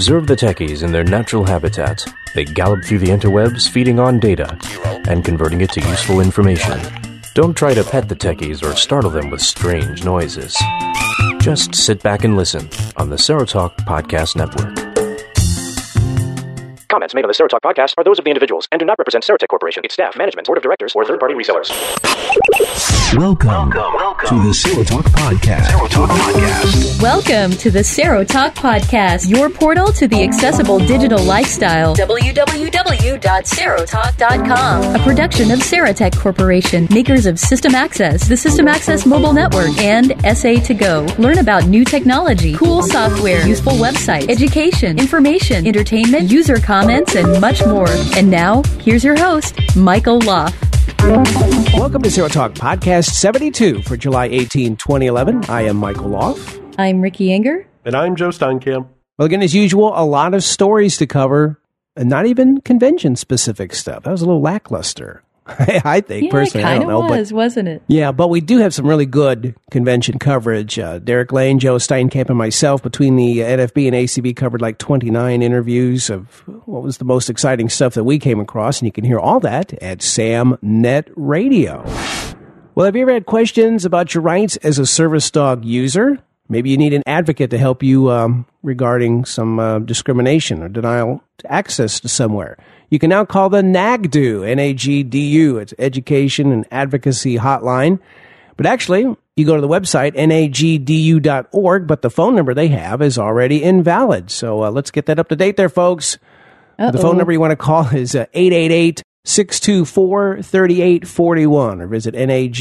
Observe the techies in their natural habitat. They gallop through the interwebs, feeding on data and converting it to useful information. Don't try to pet the techies or startle them with strange noises. Just sit back and listen on the Serotalk Podcast Network. Comments made on the Serotalk podcast are those of the individuals and do not represent Serotech Corporation, its staff, management, board of directors, or third-party resellers. Welcome to the Serotalk Podcast. Welcome to the Serotalk Podcast, your portal to the accessible digital lifestyle. www.serotalk.com. A production of Serotech Corporation, makers of System Access, the System Access Mobile Network, and SA2Go. Learn about new technology, cool software, useful websites, education, information, entertainment, user comments, and much more. And now, here's your host, Michael Loff. Welcome to Serotalk Podcast 72 for July 18, 2011. I am Michael Loff. I'm Ricky Enger. And I'm Joe Steinkamp. Well, again, as usual, a lot of stories to cover, and not even convention-specific stuff. That was a little lackluster, I think, personally. I don't know. Wasn't it? Yeah, but we do have some really good convention coverage. Derek Lane, Joe Steinkamp, and myself, between the NFB and ACB, covered like 29 interviews of what was the most exciting stuff that we came across, and you can hear all that at SamNet Radio. Well, have you ever had questions about your rights as a service dog user? Maybe you need an advocate to help you regarding some discrimination or denial to access to somewhere. You can now call the NAGDU, N-A-G-D-U. It's Education and Advocacy Hotline. But actually, you go to the website, nagdu.org, but the phone number they have is already invalid. So let's get that up to date there, folks. The phone number you want to call is 888-624-3841 or visit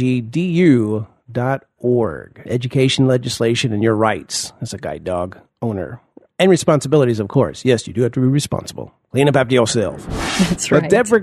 nagdu.org. Education, legislation, and your rights as a guide dog owner. And responsibilities, of course. Yes, you do have to be responsible. Clean up after yourself. That's right. But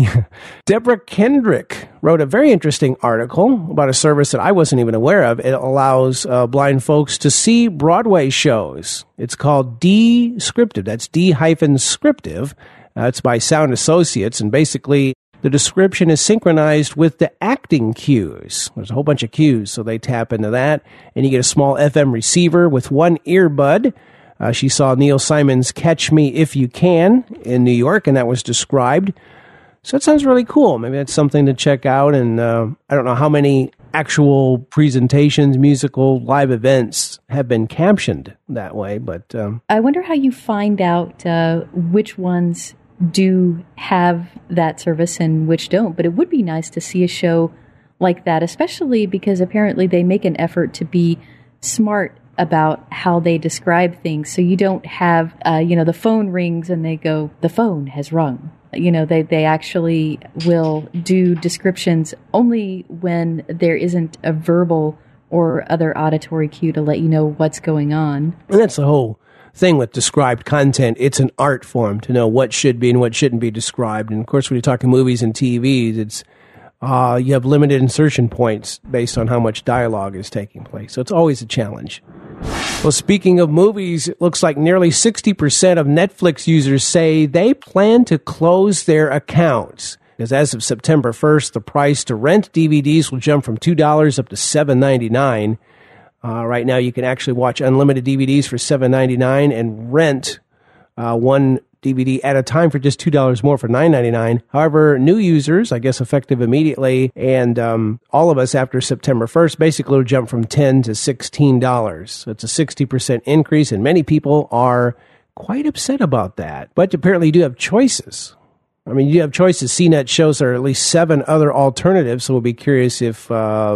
Deborah Kendrick wrote a very interesting article about a service that I wasn't even aware of. It allows blind folks to see Broadway shows. It's called Descriptive. That's D-Scriptive. It's by Sound Associates, and basically the description is synchronized with the acting cues. There's a whole bunch of cues, so they tap into that, and you get a small FM receiver with one earbud. She saw Neil Simon's Catch Me If You Can in New York, and that was described. So it sounds really cool. Maybe that's something to check out, and I don't know how many actual presentations, musical, live events have been captioned that way, but I wonder how you find out which ones do have that service and which don't. But it would be nice to see a show like that, especially because apparently they make an effort to be smart about how they describe things. So you don't have, the phone rings and they go, the phone has rung. They actually will do descriptions only when there isn't a verbal or other auditory cue to let you know what's going on. And that's the whole thing with described content. It's an art form to know what should be and what shouldn't be described. And of course, when you're talking movies and TVs, it's you have limited insertion points based on how much dialogue is taking place. So it's always a challenge. Well, speaking of movies, it looks like nearly 60% of Netflix users say they plan to close their accounts. Because as of September 1st, the price to rent DVDs will jump from $2 up to $7.99. Right now, you can actually watch unlimited DVDs for $7.99 and rent one DVD at a time for just $2 more for $9.99. However, new users, I guess effective immediately, and all of us after September 1st, basically will jump from $10 to $16. So it's a 60% increase, and many people are quite upset about that. But apparently you do have choices. I mean, you have choices. CNET shows there are at least 7 other alternatives, so we'll be curious if,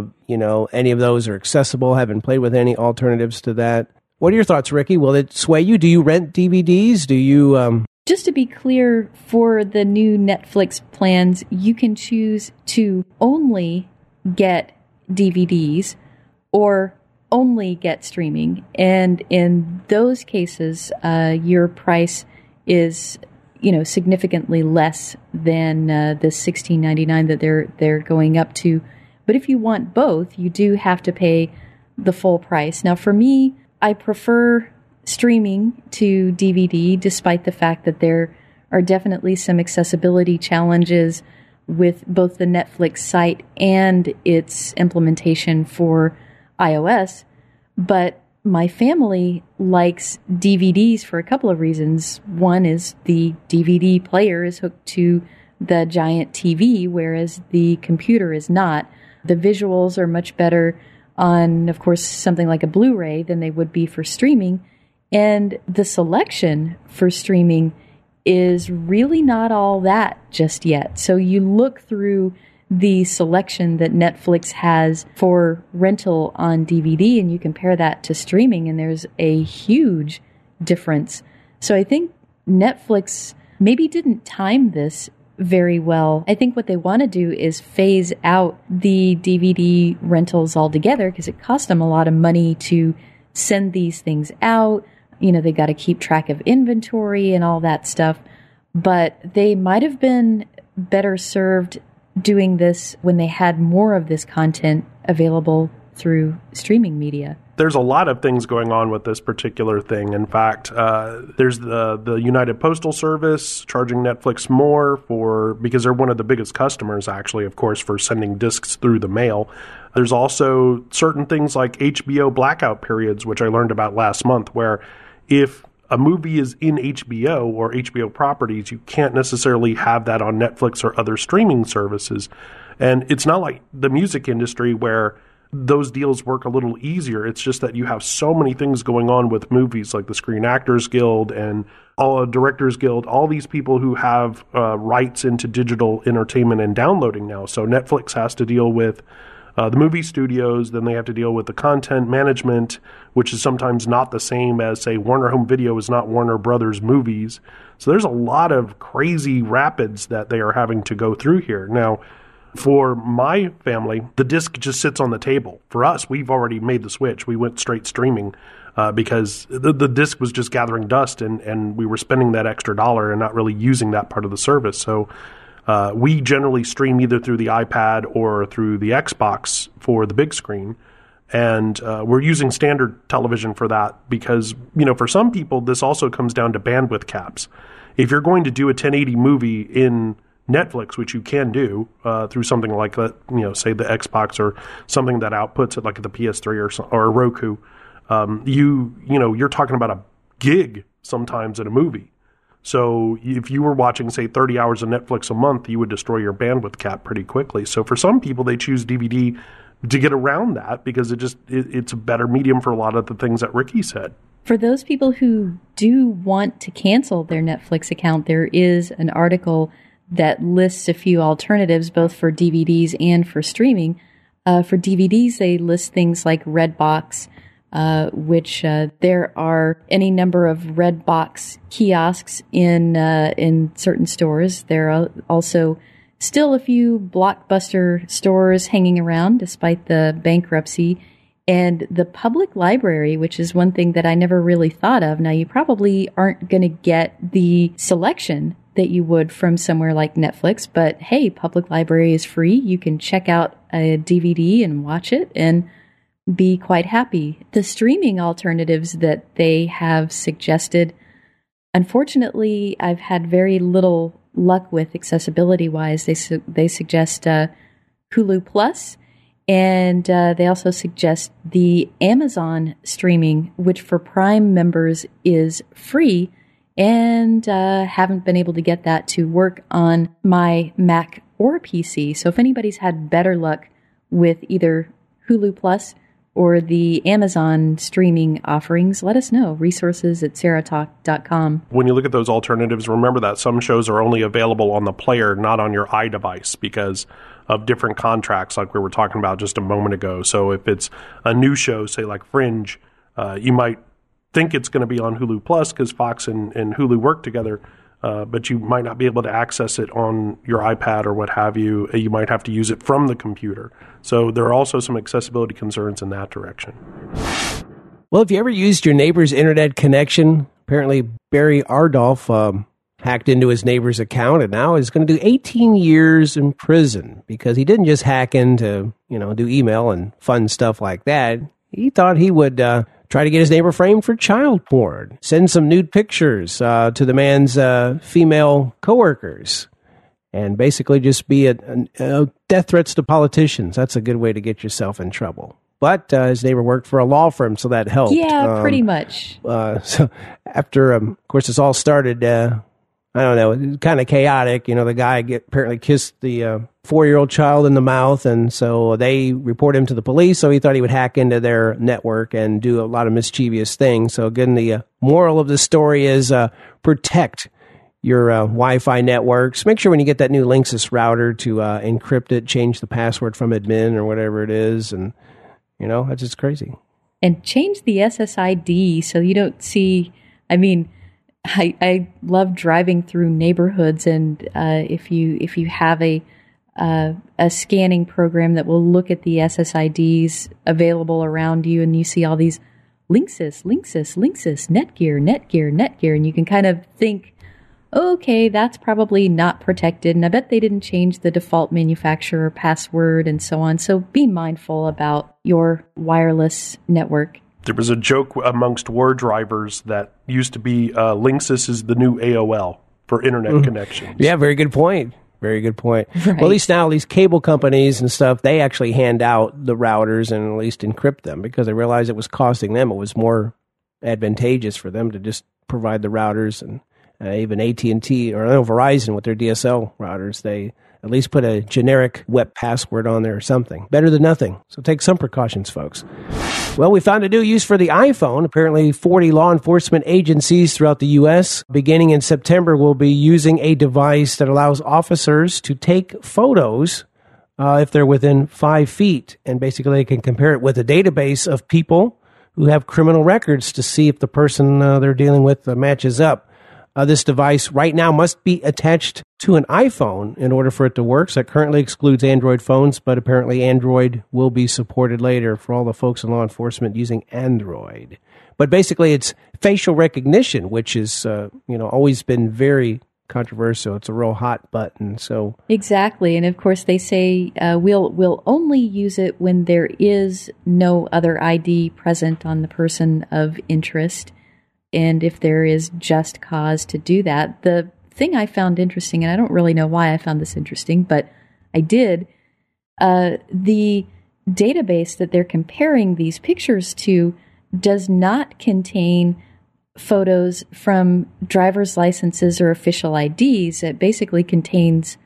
any of those are accessible. Haven't played with any alternatives to that. What are your thoughts, Ricky? Will it sway you? Do you rent DVDs? Do you... Just to be clear, for the new Netflix plans, you can choose to only get DVDs or only get streaming. And in those cases, your price is, significantly less than the $16.99 that they're going up to. But if you want both, you do have to pay the full price. Now, for me, I prefer streaming to DVD, despite the fact that there are definitely some accessibility challenges with both the Netflix site and its implementation for iOS. But my family likes DVDs for a couple of reasons. One is the DVD player is hooked to the giant TV, whereas the computer is not. The visuals are much better on, of course, something like a Blu-ray than they would be for streaming. And the selection for streaming is really not all that just yet. So you look through the selection that Netflix has for rental on DVD and you compare that to streaming, and there's a huge difference. So I think Netflix maybe didn't time this very well. I think what they want to do is phase out the DVD rentals altogether because it costs them a lot of money to send these things out. You know, they got to keep track of inventory and all that stuff. But they might have been better served doing this when they had more of this content available through streaming media. There's a lot of things going on with this particular thing. In fact, there's the United Postal Service charging Netflix more because they're one of the biggest customers, actually, of course, for sending discs through the mail. There's also certain things like HBO blackout periods, which I learned about last month, where if a movie is in HBO or HBO properties, you can't necessarily have that on Netflix or other streaming services. And it's not like the music industry where those deals work a little easier. It's just that you have so many things going on with movies, like the Screen Actors Guild and all Directors Guild, all these people who have rights into digital entertainment and downloading now. So Netflix has to deal with the movie studios, then they have to deal with the content management, which is sometimes not the same as, say, Warner Home Video is not Warner Brothers Movies. So there's a lot of crazy rapids that they are having to go through here. Now, for my family, the disc just sits on the table. For us, we've already made the switch. We went straight streaming because the disc was just gathering dust, and we were spending that extra dollar and not really using that part of the service. So we generally stream either through the iPad or through the Xbox for the big screen. And we're using standard television for that because, you know, for some people, this also comes down to bandwidth caps. If you're going to do a 1080 movie in Netflix, which you can do through something like that, you know, say the Xbox or something that outputs it like the PS3 or Roku, you're talking about a gig sometimes in a movie. So if you were watching, say, 30 hours of Netflix a month, you would destroy your bandwidth cap pretty quickly. So for some people, they choose DVD to get around that because it's a better medium for a lot of the things that Ricky said. For those people who do want to cancel their Netflix account, there is an article that lists a few alternatives, both for DVDs and for streaming. For DVDs, they list things like Redbox, which there are any number of Redbox kiosks in certain stores. There are also still a few Blockbuster stores hanging around despite the bankruptcy. And the public library, which is one thing that I never really thought of. Now, you probably aren't going to get the selection that you would from somewhere like Netflix, but hey, public library is free. You can check out a DVD and watch it and be quite happy. The streaming alternatives that they have suggested, unfortunately, I've had very little luck with accessibility-wise. They suggest Hulu Plus, and they also suggest the Amazon streaming, which for Prime members is free, and haven't been able to get that to work on my Mac or PC. So if anybody's had better luck with either Hulu Plus or the Amazon streaming offerings, let us know. Resources@SarahTalk.com. When you look at those alternatives, remember that some shows are only available on the player, not on your iDevice, because of different contracts like we were talking about just a moment ago. So if it's a new show, say like Fringe, you might think it's going to be on Hulu Plus because Fox and Hulu work together, but you might not be able to access it on your iPad or what have you. You might have to use it from the computer. So there are also some accessibility concerns in that direction. Well, if you ever used your neighbor's internet connection, apparently Barry Ardolph hacked into his neighbor's account and now is going to do 18 years in prison because he didn't just hack into, do email and fun stuff like that. He thought he would try to get his neighbor framed for child porn, send some nude pictures to the man's female coworkers, and basically just be a death threats to politicians. That's a good way to get yourself in trouble. but his neighbor worked for a law firm, so that helped. Yeah, pretty much. So after, of course, this all started, I don't know, kind of chaotic. The guy apparently kissed the 4-year-old child in the mouth, and so they report him to the police. So he thought he would hack into their network and do a lot of mischievous things. So again, the moral of the story is protect your Wi-Fi networks. Make sure when you get that new Linksys router to encrypt it, change the password from admin or whatever it is, and that's just crazy. And change the SSID so you don't see. I mean, I love driving through neighborhoods, and if you have a scanning program that will look at the SSIDs available around you, and you see all these Linksys, Netgear, and you can kind of think, okay, that's probably not protected, and I bet they didn't change the default manufacturer password and so on. So be mindful about your wireless network. There was a joke amongst war drivers that used to be Linksys is the new AOL for internet connections. Yeah, very good point. Very good point. Right. Well, at least now these cable companies and stuff, they actually hand out the routers and at least encrypt them because they realized it was costing them. It was more advantageous for them to just provide the routers, and even AT&T or Verizon with their DSL routers, they at least put a generic web password on there or something. Better than nothing. So take some precautions, folks. Well, we found a new use for the iPhone. Apparently 40 law enforcement agencies throughout the U.S. beginning in September will be using a device that allows officers to take photos if they're within 5 feet. And basically they can compare it with a database of people who have criminal records to see if the person they're dealing with matches up. This device right now must be attached to an iPhone in order for it to work. So that currently excludes Android phones, but apparently Android will be supported later for all the folks in law enforcement using Android. But basically it's facial recognition, which is, always been very controversial. It's a real hot button. So exactly. And of course they say we'll only use it when there is no other ID present on the person of interest. And if there is just cause to do that. The thing I found interesting, and I don't really know why I found this interesting, but I did, the database that they're comparing these pictures to does not contain photos from driver's licenses or official IDs. It basically contains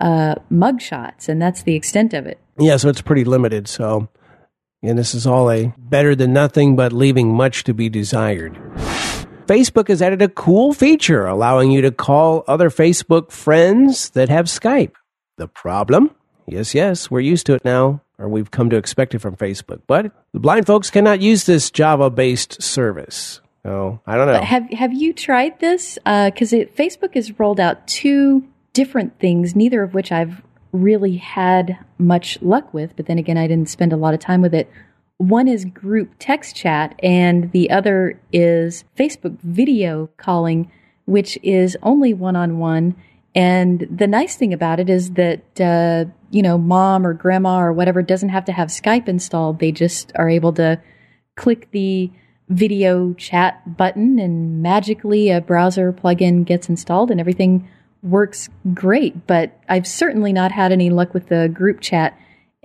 mugshots, and that's the extent of it. Yeah, so it's pretty limited. So, and this is all a better than nothing, but leaving much to be desired. Facebook has added a cool feature allowing you to call other Facebook friends that have Skype. The problem? Yes, we're used to it now, or we've come to expect it from Facebook. But the blind folks cannot use this Java-based service. So, I don't know. Have you tried this? Because Facebook has rolled out 2 different things, neither of which I've really had much luck with. But then again, I didn't spend a lot of time with it. One is group text chat, and the other is Facebook video calling, which is only one-on-one. And the nice thing about it is that, mom or grandma or whatever doesn't have to have Skype installed. They just are able to click the video chat button, and magically a browser plugin gets installed and everything works great. But I've certainly not had any luck with the group chat.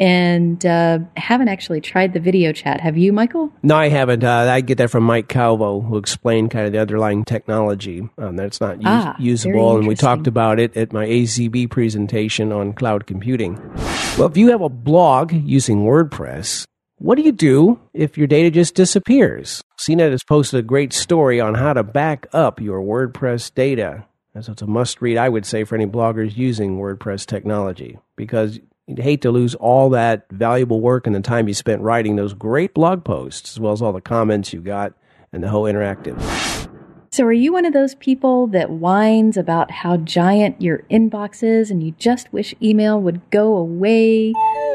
And haven't actually tried the video chat. Have you, Michael? No, I haven't. I get that from Mike Calvo, who explained kind of the underlying technology that's not usable. And we talked about it at my AZB presentation on cloud computing. Well, if you have a blog using WordPress, what do you do if your data just disappears? CNET has posted a great story on how to back up your WordPress data. So it's a must-read, I would say, for any bloggers using WordPress technology, because you'd hate to lose all that valuable work and the time you spent writing those great blog posts, as well as all the comments you got and the whole interactive. So are you one of those people that whines about how giant your inbox is and you just wish email would go away?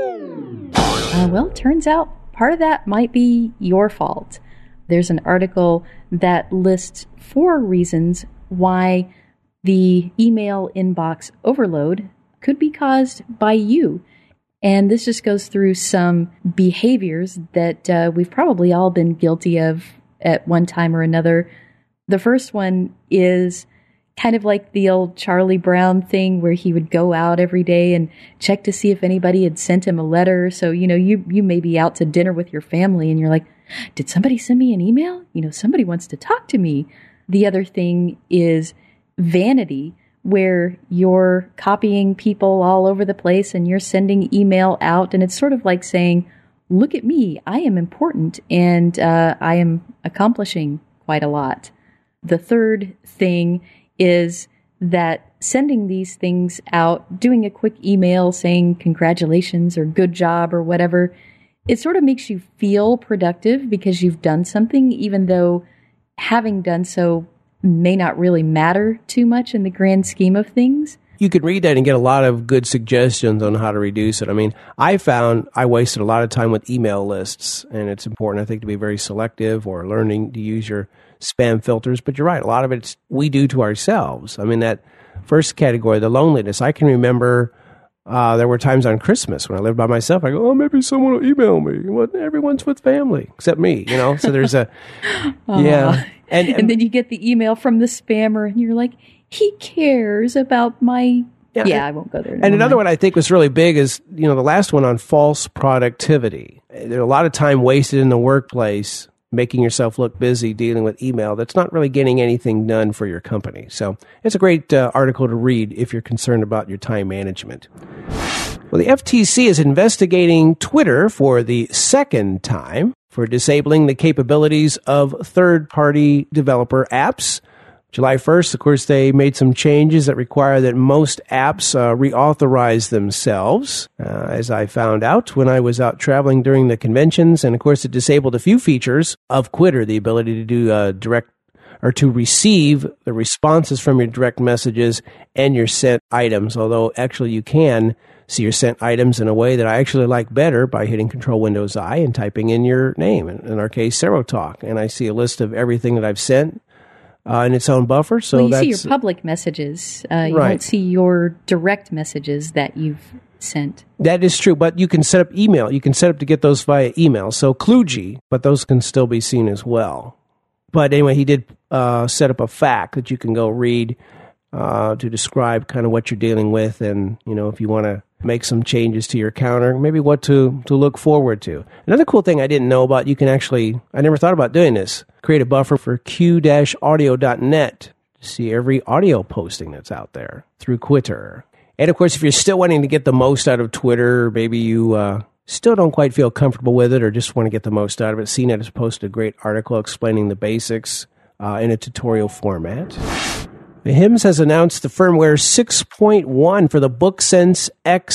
Well, turns out part of that might be your fault. There's an article that lists 4 reasons why the email inbox overload could be caused by you. And this just goes through some behaviors that we've probably all been guilty of at one time or another. The first one is kind of like the old Charlie Brown thing where he would go out every day and check to see if anybody had sent him a letter. So, you may be out to dinner with your family and you're like, did somebody send me an email? Somebody wants to talk to me. The other thing is vanity, where you're copying people all over the place and you're sending email out. And it's sort of like saying, look at me, I am important and I am accomplishing quite a lot. The third thing is that sending these things out, doing a quick email saying congratulations or good job or whatever, it sort of makes you feel productive because you've done something, even though having done so may not really matter too much in the grand scheme of things. You can read that and get a lot of good suggestions on how to reduce it. I mean, I found I wasted a lot of time with email lists, and it's important, I think, to be very selective or learning to use your spam filters. But you're right, a lot of it's we do to ourselves. I mean, that first category, the loneliness, I can remember there were times on Christmas when I lived by myself. I go, maybe someone will email me. Well, everyone's with family except me, So there's a, yeah. And then you get the email from the spammer and you're like, he cares about my... Yeah, I won't go there. And another one I think was really big is, the last one on false productivity. There's a lot of time wasted in the workplace making yourself look busy dealing with email that's not really getting anything done for your company. So it's a great article to read if you're concerned about your time management. Well, the FTC is investigating Twitter for the second time for disabling the capabilities of third-party developer apps. July 1st, of course, they made some changes that require that most apps reauthorize themselves, as I found out when I was out traveling during the conventions. And, of course, it disabled a few features of Twitter, the ability to do direct or to receive the responses from your direct messages and your sent items, although actually you can see your sent items in a way that I actually like better by hitting Control Windows I and typing in your name, in our case, Serotalk. And I see a list of everything that I've sent in its own buffer. So you see your public messages. You right. don't see your direct messages that you've sent. That is true, but you can set up email. You can set up to get those via email. So Kluge, but those can still be seen as well. But anyway, he did set up a FAQ that you can go read to describe kind of what you're dealing with, and if you want to make some changes to your counter, maybe what to look forward to. Another cool thing I didn't know about, you can actually, I never thought about doing this, create a buffer for q-audio.net to see every audio posting that's out there through Twitter. And of course, if you're still wanting to get the most out of Twitter, maybe you still don't quite feel comfortable with it or just want to get the most out of it, CNET has posted a great article explaining the basics in a tutorial format. The HIMSS has announced the firmware 6.1 for the BookSense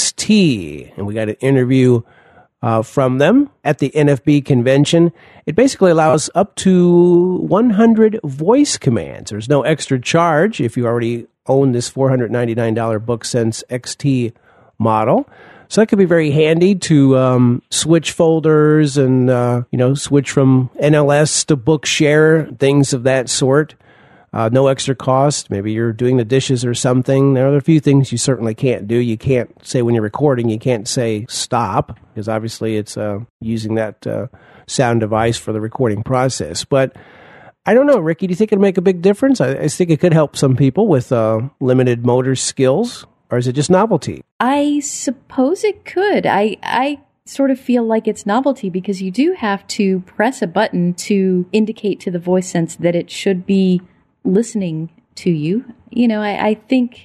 XT, and we got an interview from them at the NFB convention. It basically allows up to 100 voice commands. There's no extra charge if you already own this $499 BookSense XT model. So that could be very handy to switch folders and switch from NLS to Bookshare, things of that sort. No extra cost. Maybe you're doing the dishes or something. There are a few things you certainly can't do. You can't say when you're recording, you can't say stop, because obviously it's using that sound device for the recording process. But I don't know, Ricky, do you think it'll make a big difference? I think it could help some people with limited motor skills, or is it just novelty? I suppose it could. I sort of feel like it's novelty because you do have to press a button to indicate to the VoiceSense that it should be listening to you. I think...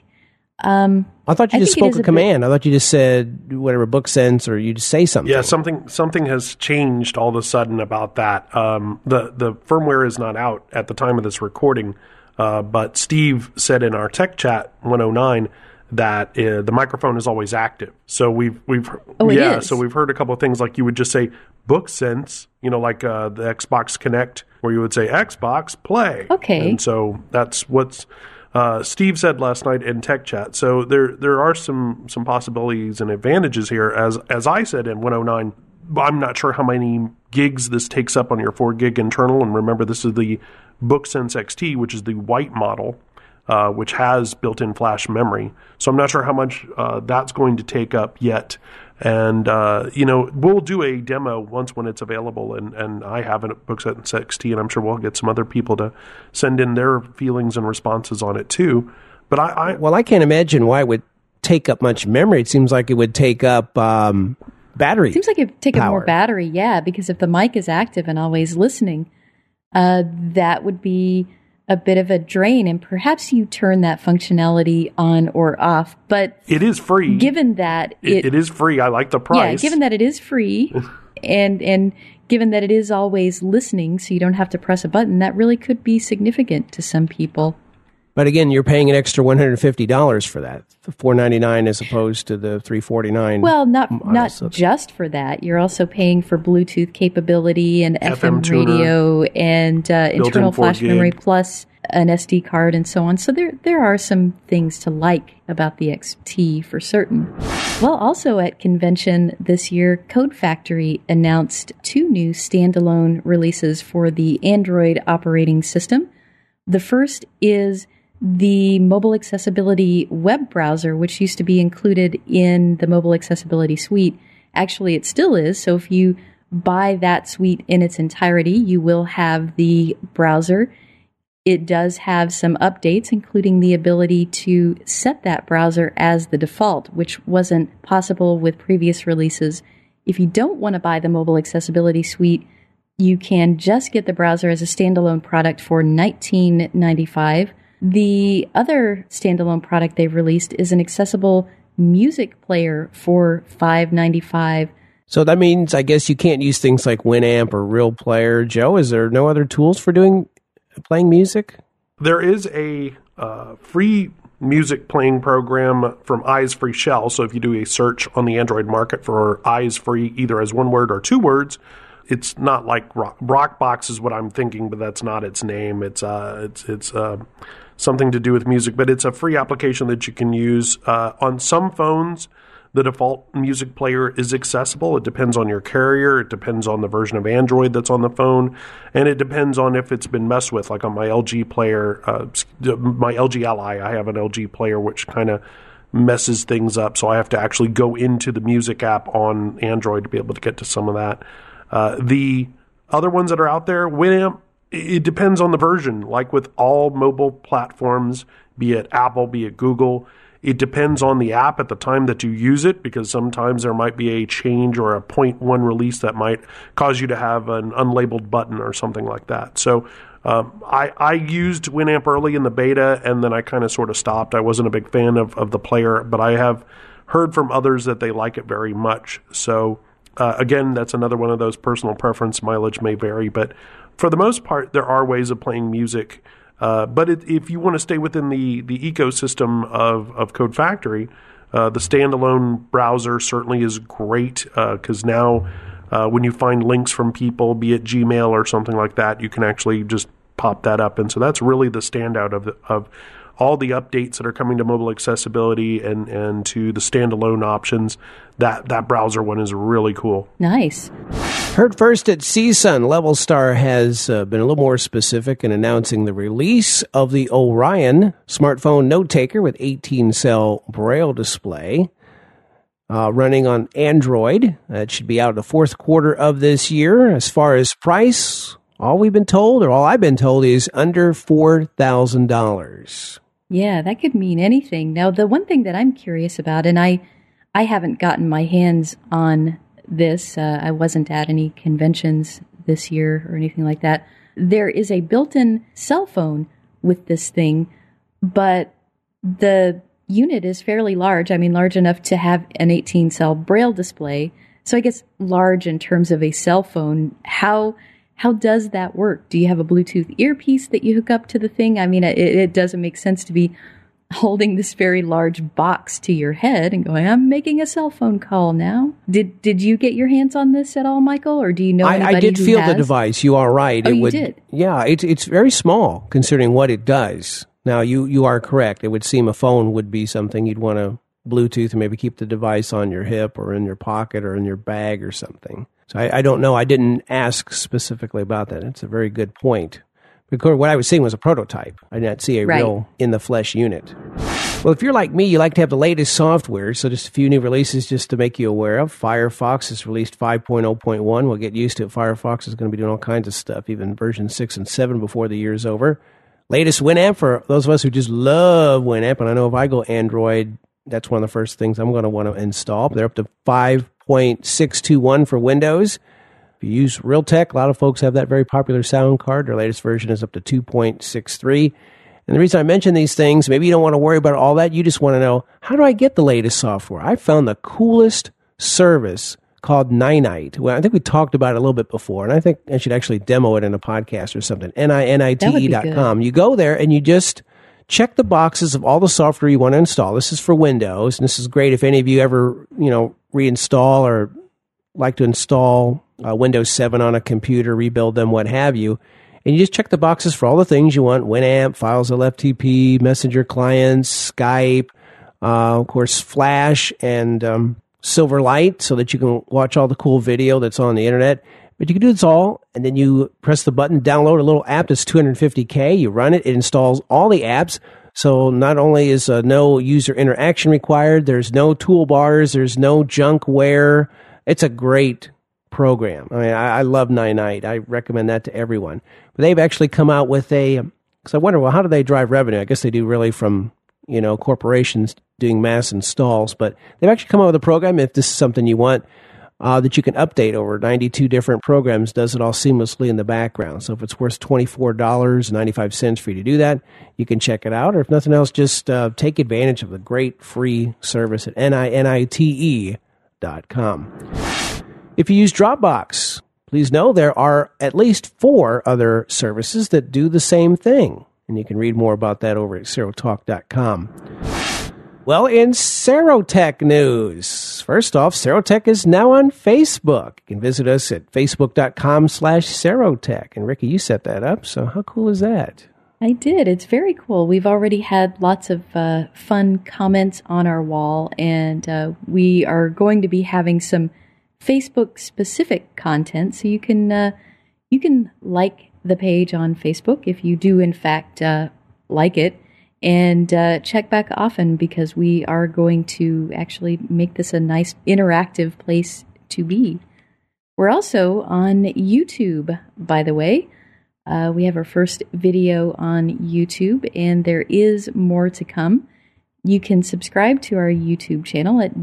I thought you just spoke a command. I thought you just said whatever BookSense, or you just say something. Yeah, something has changed all of a sudden about that. The firmware is not out at the time of this recording, but Steve said in our Tech Chat 109 that the microphone is always active. So we've so we've heard a couple of things like you would just say BookSense, like the Xbox Connect, where you would say Xbox Play. Okay. And so that's what's Steve said last night in Tech Chat. So there are some possibilities and advantages here. As I said in 109, I'm not sure how many gigs this takes up on your 4 gig internal. And remember, this is the BookSense XT, which is the white model, which has built-in flash memory. So I'm not sure how much that's going to take up yet. And, we'll do a demo once when it's available, and I have it at Bookset and XT, and I'm sure we'll get some other people to send in their feelings and responses on it too. But I can't imagine why it would take up much memory. It seems like it would take up battery. Seems like it would take up more battery, yeah, because if the mic is active and always listening, that would be a bit of a drain, and perhaps you turn that functionality on or off. But it is free. Given that it is free, I like the price. Yeah, given that it is free, and given that it is always listening, so you don't have to press a button, that really could be significant to some people. But again, you're paying an extra $150 for that, the $499 as opposed to the $349. Well, not just for that. You're also paying for Bluetooth capability and FM radio and internal flash memory plus an SD card and so on. So there are some things to like about the XT for certain. Well, also at convention this year, Code Factory announced 2 new standalone releases for the Android operating system. The first is the Mobile Accessibility web browser, which used to be included in the Mobile Accessibility suite. Actually, it still is. So if you buy that suite in its entirety, you will have the browser. It does have some updates, including the ability to set that browser as the default, which wasn't possible with previous releases. If you don't want to buy the Mobile Accessibility suite, you can just get the browser as a standalone product for $19.95. The other standalone product they've released is an accessible music player for $5.95. So that means, I guess, you can't use things like Winamp or Real Player. Joe, is there no other tools for playing music? There is a free music playing program from Eyes Free Shell. So if you do a search on the Android market for Eyes Free, either as one word or 2 words, it's not like Rockbox is what I'm thinking, but that's not its name. It's something to do with music, but it's a free application that you can use on some phones. The default music player is accessible. It depends on your carrier. It depends on the version of Android that's on the phone, and it depends on if it's been messed with. Like on my LG player, my LG Ally, I have an LG player which kind of messes things up, so I have to actually go into the music app on Android to be able to get to some of that. The other ones that are out there, Winamp, it depends on the version. Like with all mobile platforms, be it Apple, be it Google, it depends on the app at the time that you use it, because sometimes there might be a change or a 0.1 release that might cause you to have an unlabeled button or something like that. So I used Winamp early in the beta, and then I kind of sort of stopped. I wasn't a big fan of the player, but I have heard from others that they like it very much. So again, that's another one of those personal preference. Mileage may vary, but for the most part, there are ways of playing music. But if you want to stay within the ecosystem of Code Factory, the standalone browser certainly is great, because now when you find links from people, be it Gmail or something like that, you can actually just pop that up. And so that's really the standout of all the updates that are coming to mobile accessibility and to the standalone options. That browser one is really cool. Nice. Heard first at CSUN, Levelstar has been a little more specific in announcing the release of the Orion smartphone note taker with 18-cell Braille display running on Android. That should be out in the 4th quarter of this year. As far as price, all I've been told is under $4,000. Yeah, that could mean anything. Now, the one thing that I'm curious about, and I haven't gotten my hands on this, I wasn't at any conventions this year or anything like that. There is a built-in cell phone with this thing, but the unit is fairly large. I mean, large enough to have an 18-cell Braille display. So I guess large in terms of a cell phone. How does that work? Do you have a Bluetooth earpiece that you hook up to the thing? I mean, it doesn't make sense to be holding this very large box to your head and going, I'm making a cell phone call now. Did you get your hands on this at all, Michael? Or do you know anybody I did who feel has? the device. You are right. Oh, you did? Yeah, it's very small considering what it does. Now, you are correct. It would seem a phone would be something you'd want to Bluetooth and maybe keep the device on your hip or in your pocket or in your bag or something. So I don't know. I didn't ask specifically about that. It's a very good point. Because what I was seeing was a prototype. I did not see a real in-the-flesh unit. Well, if you're like me, you like to have the latest software, so just a few new releases just to make you aware of. Firefox has released 5.0.1. We'll get used to it. Firefox is going to be doing all kinds of stuff, even version 6 and 7 before the year's over. Latest Winamp for those of us who just love Winamp, and I know if I go Android, that's one of the first things I'm going to want to install. They're up to 5.621 for Windows. If you use Realtek, a lot of folks have that very popular sound card. Their latest version is up to 2.63. And the reason I mention these things, maybe you don't want to worry about all that. You just want to know, how do I get the latest software? I found the coolest service called Ninite. Well, I think we talked about it a little bit before, and I think I should actually demo it in a podcast or something. NINITE.com. You go there and you just check the boxes of all the software you want to install. This is for Windows, and this is great if any of you ever, reinstall or like to install Windows 7 on a computer, rebuild them, what have you. And you just check the boxes for all the things you want: Winamp, FileZilla, Messenger clients, Skype, of course, Flash and Silverlight, so that you can watch all the cool video that's on the internet. But you can do this all, and then you press the button, download a little app that's 250K. You run it. It installs all the apps. So not only is no user interaction required, there's no toolbars, there's no junkware. It's a great program. I mean, I love Ninite. I recommend that to everyone. But they've actually come out with because I wonder, well, how do they drive revenue? I guess they do really from, corporations doing mass installs. But they've actually come out with a program, if this is something you want, that you can update over 92 different programs, does it all seamlessly in the background. So if it's worth $24.95 for you to do that, you can check it out. Or if nothing else, just take advantage of the great free service at NINITE.com. If you use Dropbox, please know there are at least 4 other services that do the same thing. And you can read more about that over at Serotalk.com. Well, in Serotech news, first off, Serotech is now on Facebook. You can visit us at facebook.com/Serotech. And Ricky, you set that up, so how cool is that? I did. It's very cool. We've already had lots of fun comments on our wall, and we are going to be having some Facebook-specific content, so you can like the page on Facebook if you do, in fact, like it, and check back often, because we are going to actually make this a nice interactive place to be. We're also on YouTube, by the way. We have our first video on YouTube, and there is more to come. You can subscribe to our YouTube channel at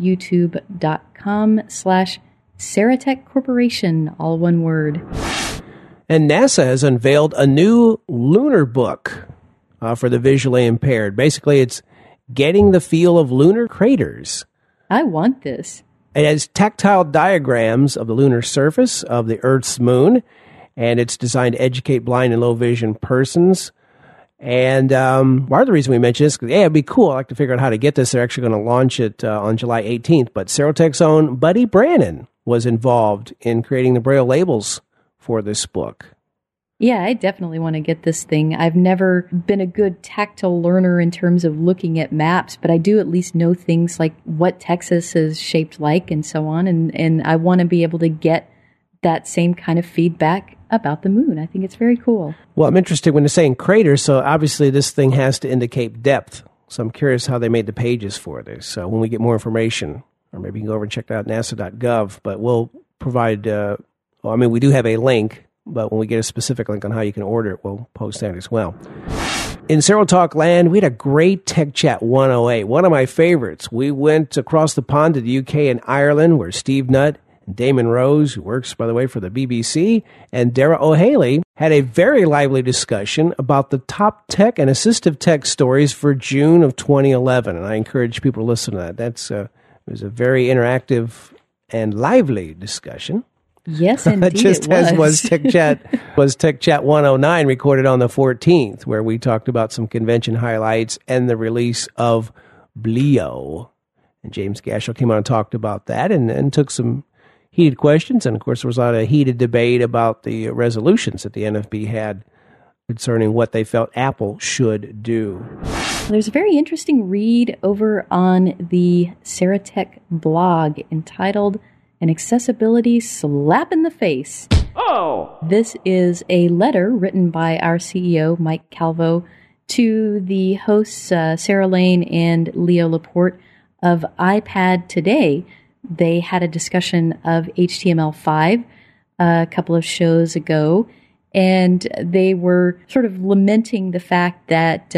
youtube.com/Serotech Corporation, all one word. And NASA has unveiled a new lunar book for the visually impaired. Basically, it's getting the feel of lunar craters. I want this. It has tactile diagrams of the lunar surface of the Earth's moon, and it's designed to educate blind and low vision persons. And part of the reason we mention this is because, it'd be cool. I'd like to figure out how to get this. They're actually going to launch it on July 18th. But Serotech's own Buddy Brannon was involved in creating the Braille labels for this book. Yeah, I definitely want to get this thing. I've never been a good tactile learner in terms of looking at maps, but I do at least know things like what Texas is shaped like and so on. And I want to be able to get that same kind of feedback about the moon. I think it's very cool. Well, I'm interested when they're saying crater, so obviously this thing has to indicate depth. So I'm curious how they made the pages for this. So when we get more information, or maybe you can go over and check it out at nasa.gov, but we'll provide, we do have a link, but when we get a specific link on how you can order it, we'll post that as well. In Serotalk land, we had a great Tech Chat 108, one of my favorites. We went across the pond to the UK and Ireland, where Steve Nutt and Damon Rose, who works, by the way, for the BBC, and Dara O'Haley had a very lively discussion about the top tech and assistive tech stories for June of 2011. And I encourage people to listen to that. It was a very interactive and lively discussion. Yes, indeed Just it was. as was Tech Chat 109, recorded on the 14th, where we talked about some convention highlights and the release of Bleo. And James Gashel came on and talked about that and took some heated questions. And, of course, there was a lot of heated debate about the resolutions that the NFB had concerning what they felt Apple should do. There's a very interesting read over on the Serotech blog entitled An Accessibility Slap in the Face. Oh! This is a letter written by our CEO, Mike Calvo, to the hosts, Sarah Lane and Leo Laporte of iPad Today. They had a discussion of HTML5 a couple of shows ago, and they were sort of lamenting the fact that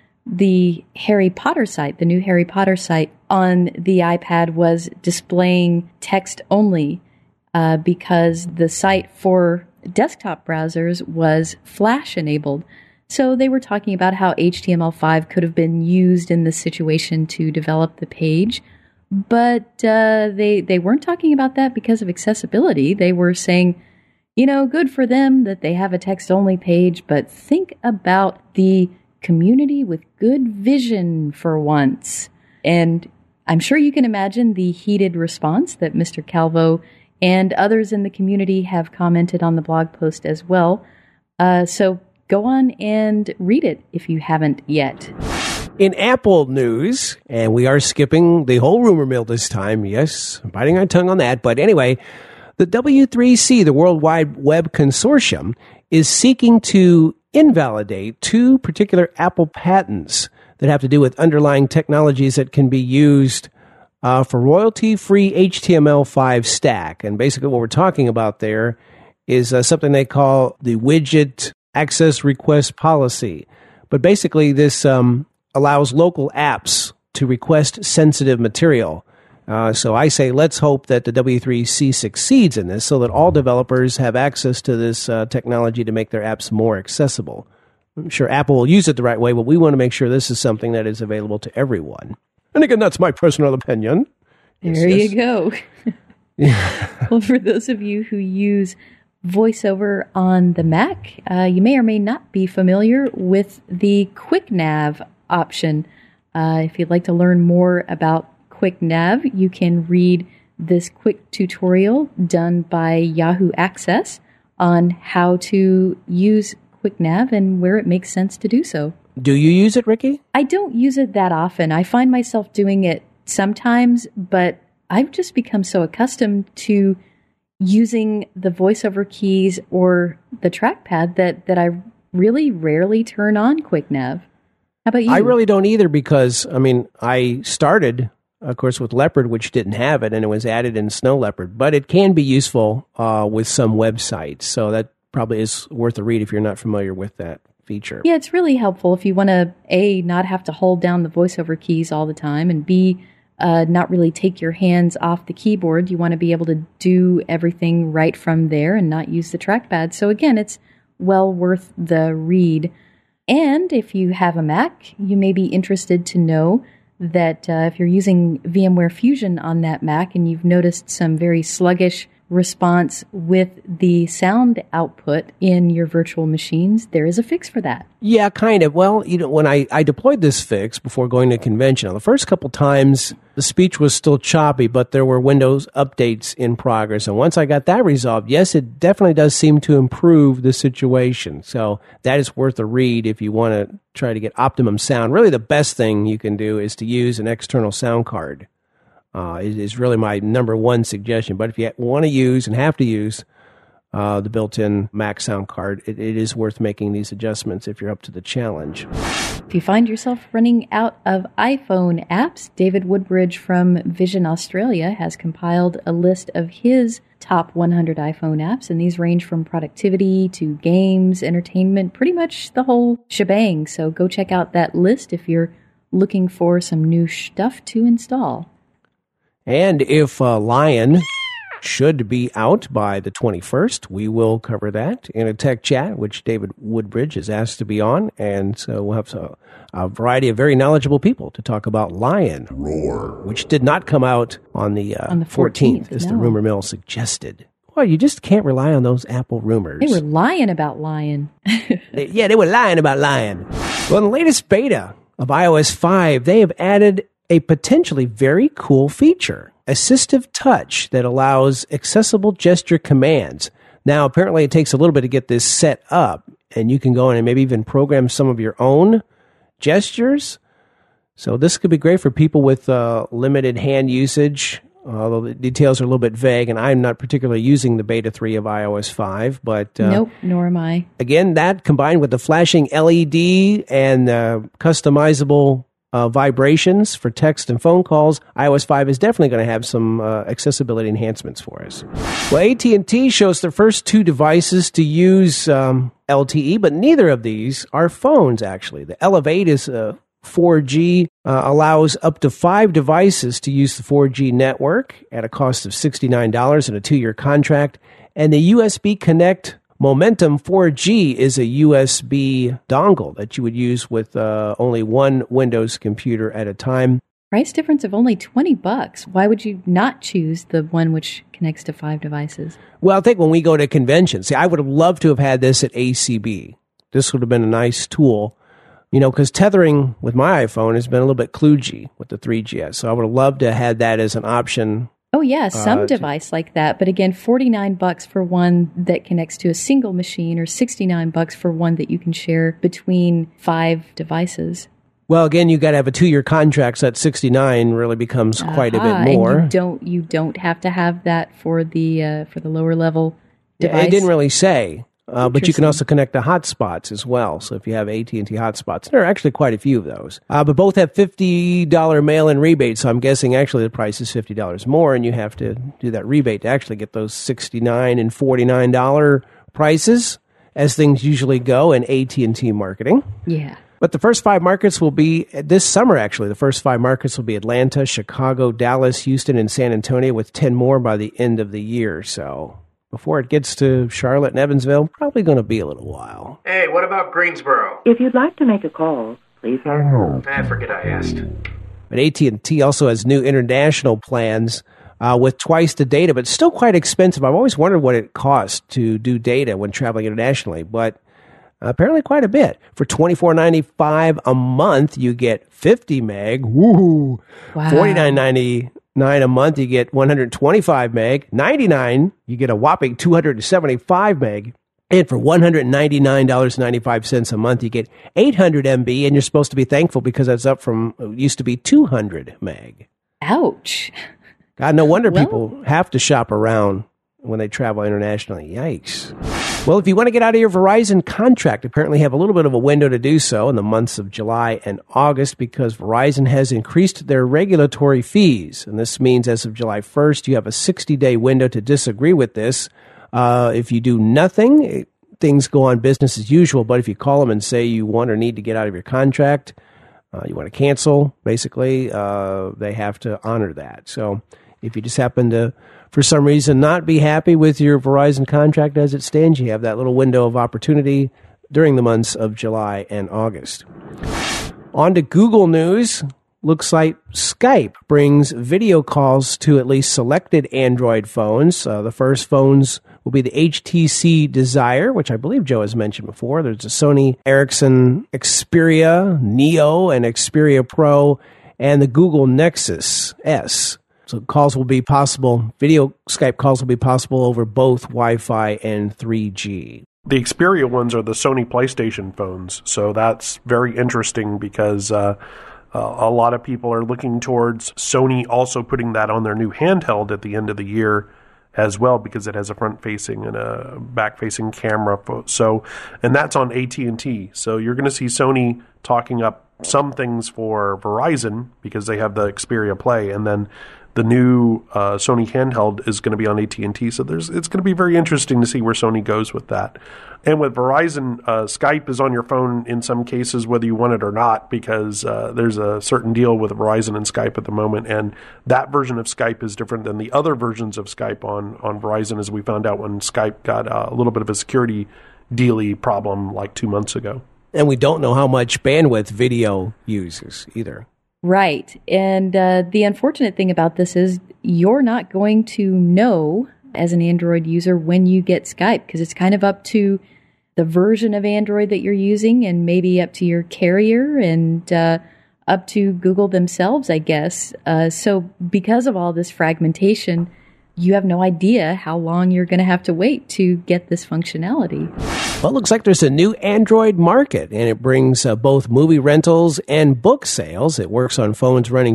the Harry Potter site, the new Harry Potter site on the iPad, was displaying text only because the site for desktop browsers was Flash enabled. So they were talking about how HTML5 could have been used in this situation to develop the page, but they weren't talking about that because of accessibility. They were saying, good for them that they have a text-only page, but think about the community with good vision for once. And I'm sure you can imagine the heated response that Mr. Calvo and others in the community have commented on the blog post as well. So go on and read it if you haven't yet. In Apple news, and we are skipping the whole rumor mill this time. Yes, I'm biting our tongue on that. But anyway, the W3C, the World Wide Web Consortium, is seeking to invalidate two particular Apple patents that have to do with underlying technologies that can be used for royalty-free HTML5 stack. And basically what we're talking about there is something they call the widget access request policy. But basically this allows local apps to request sensitive material. So I say let's hope that the W3C succeeds in this so that all developers have access to this technology to make their apps more accessible. I'm sure Apple will use it the right way, but we want to make sure this is something that is available to everyone. And again, that's my personal opinion. There you go. Well, for those of you who use VoiceOver on the Mac, you may or may not be familiar with the QuickNav option. If you'd like to learn more about QuickNav, you can read this quick tutorial done by Yahoo Access on how to use QuickNav and where it makes sense to do so. Do you use it, Ricky? I don't use it that often. I find myself doing it sometimes, but I've just become so accustomed to using the VoiceOver keys or the trackpad that I really rarely turn on QuickNav. How about you? I really don't either because, I started, of course, with Leopard, which didn't have it, and it was added in Snow Leopard. But it can be useful with some websites, so that probably is worth a read if you're not familiar with that feature. Yeah, it's really helpful if you want to, A, not have to hold down the VoiceOver keys all the time, and B, not really take your hands off the keyboard. You want to be able to do everything right from there and not use the trackpad. So again, it's well worth the read. And if you have a Mac, you may be interested to know that if you're using VMware Fusion on that Mac and you've noticed some very sluggish response with the sound output in your virtual machines, there is a fix for that. Yeah, kind of. Well, when I deployed this fix before going to convention, the first couple times the speech was still choppy, but there were Windows updates in progress. And once I got that resolved, yes, it definitely does seem to improve the situation. So that is worth a read if you want to try to get optimum sound. Really, the best thing you can do is to use an external sound card. Is really my number one suggestion. But if you want to use and have to use the built-in Mac sound card, it is worth making these adjustments if you're up to the challenge. If you find yourself running out of iPhone apps, David Woodbridge from Vision Australia has compiled a list of his top 100 iPhone apps, and these range from productivity to games, entertainment, pretty much the whole shebang. So go check out that list if you're looking for some new stuff to install. And if Lion should be out by the 21st, we will cover that in a tech chat, which David Woodbridge is asked to be on. And so we'll have a variety of very knowledgeable people to talk about Lion Roar, which did not come out on the 14th, as the rumor mill suggested. Well, you just can't rely on those Apple rumors. They were lying about Lion. They were lying about Lion. Well, in the latest beta of iOS 5, they have added a potentially very cool feature, Assistive Touch, that allows accessible gesture commands. Now, apparently it takes a little bit to get this set up, and you can go in and maybe even program some of your own gestures. So this could be great for people with limited hand usage although the details are a little bit vague, and I'm not particularly using the beta 3 of iOS 5. But nope, nor am I. Again, that combined with the flashing LED and customizable vibrations for text and phone calls, iOS 5 is definitely going to have some accessibility enhancements for us. Well, AT&T shows their first 2 devices to use LTE, but neither of these are phones, actually. The Elevate is 4G, allows up to 5 devices to use the 4G network at a cost of $69 and a 2-year contract. And the USB Connect Momentum 4G is a USB dongle that you would use with only one Windows computer at a time. Price difference of only $20. Why would you not choose the one which connects to 5 devices? Well, I think when we go to conventions, see, I would have loved to have had this at ACB. This would have been a nice tool, because tethering with my iPhone has been a little bit kludgy with the 3GS. So I would have loved to have had that as an option. Oh, yeah, some device like that. But again, $49 for one that connects to a single machine, or $69 for one that you can share between 5 devices. Well, again, you got to have a 2-year contract, so that $69 really becomes quite a bit more. And you don't have to have that for the lower level device. It didn't really say. But you can also connect to hotspots as well. So if you have AT&T hotspots, there are actually quite a few of those. But both have $50 mail-in rebates. So I'm guessing actually the price is $50 more, and you have to do that rebate to actually get those $69 and $49 prices, as things usually go in AT&T marketing. Yeah. But the first 5 markets will be this summer, actually. The first 5 markets will be Atlanta, Chicago, Dallas, Houston, and San Antonio, with 10 more by the end of the year. So before it gets to Charlotte and Evansville, probably going to be a little while. Hey, what about Greensboro? If you'd like to make a call, please hang on. Forget I asked. But AT&T also has new international plans with twice the data, but still quite expensive. I've always wondered what it costs to do data when traveling internationally, but apparently quite a bit. For $24.95 a month, you get 50 meg. Woo! Wow. $49.99 a month, you get 125 meg. $99, you get a whopping 275 meg. And for $199.95 a month, you get 800 MB, and you're supposed to be thankful because that's up from, used to be 200 meg. Ouch. God, no wonder people have to shop around when they travel internationally. Yikes. Well, if you want to get out of your Verizon contract, apparently you have a little bit of a window to do so in the months of July and August, because Verizon has increased their regulatory fees. And this means as of July 1st, you have a 60-day window to disagree with this. If you do nothing, things go on business as usual. But if you call them and say you want or need to get out of your contract, you want to cancel, basically, they have to honor that. So if you just happen to, for some reason, not be happy with your Verizon contract as it stands, you have that little window of opportunity during the months of July and August. On to Google News. Looks like Skype brings video calls to at least selected Android phones. The first phones will be the HTC Desire, which I believe Joe has mentioned before. There's a Sony Ericsson Xperia Neo and Xperia Pro, and the Google Nexus S. So calls will be possible, video Skype calls will be possible over both Wi-Fi and 3G. The Xperia ones are the Sony PlayStation phones, so that's very interesting because a lot of people are looking towards Sony also putting that on their new handheld at the end of the year as well, because it has a front-facing and a back-facing camera. So, and that's on AT&T. So you're going to see Sony talking up some things for Verizon because they have the Xperia Play, and then the new Sony handheld is going to be on AT&T. So it's going to be very interesting to see where Sony goes with that. And with Verizon, Skype is on your phone in some cases, whether you want it or not, because there's a certain deal with Verizon and Skype at the moment. And that version of Skype is different than the other versions of Skype on Verizon, as we found out when Skype got a little bit of a security dealy problem like 2 months ago. And we don't know how much bandwidth video uses either. Right. And the unfortunate thing about this is you're not going to know as an Android user when you get Skype, because it's kind of up to the version of Android that you're using, and maybe up to your carrier and up to Google themselves, I guess. So because of all this fragmentation, you have no idea how long you're going to have to wait to get this functionality. Well, it looks like there's a new Android market, and it brings both movie rentals and book sales. It works on phones running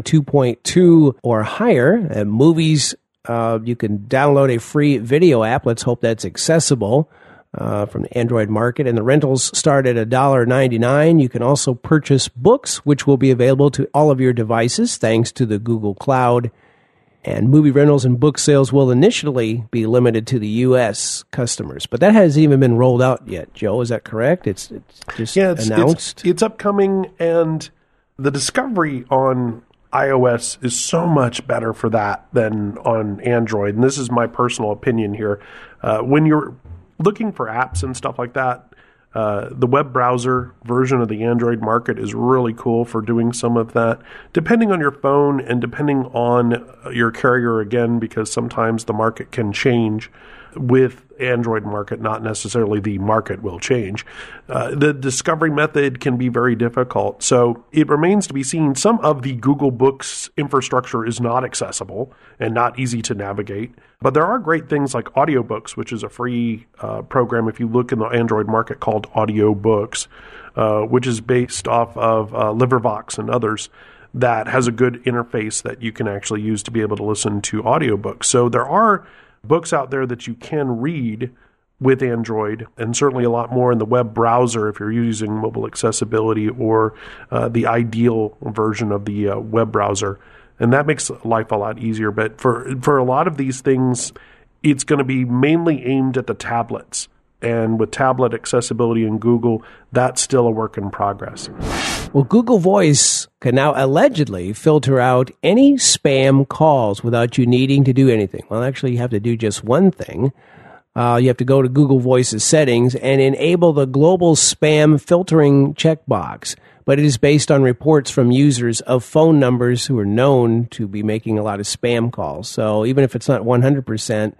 2.2 or higher. And movies, you can download a free video app. Let's hope that's accessible from the Android market. And the rentals start at $1.99. You can also purchase books, which will be available to all of your devices thanks to the Google Cloud. And movie rentals and book sales will initially be limited to the U.S. customers. But that hasn't even been rolled out yet, Joe. Is that correct? It's just announced? It's upcoming, and the discovery on iOS is so much better for that than on Android. And this is my personal opinion here. When you're looking for apps and stuff like that, the web browser version of the Android market is really cool for doing some of that, depending on your phone and depending on your carrier again, because sometimes the market can change with Android market, not necessarily the market will change. The discovery method can be very difficult. So it remains to be seen. Some of the Google Books infrastructure is not accessible and not easy to navigate. But there are great things like Audiobooks, which is a free program if you look in the Android market called Audiobooks, which is based off of LibriVox and others, that has a good interface that you can actually use to be able to listen to audiobooks. So there are books out there that you can read with Android, and certainly a lot more in the web browser if you're using mobile accessibility or the ideal version of the web browser. And that makes life a lot easier. But for a lot of these things, it's going to be mainly aimed at the tablets. And with tablet accessibility in Google, that's still a work in progress. Well, Google Voice can now allegedly filter out any spam calls without you needing to do anything. Well, actually, you have to do just one thing. You have to go to Google Voice's settings and enable the global spam filtering checkbox. But it is based on reports from users of phone numbers who are known to be making a lot of spam calls. So even if it's not 100%,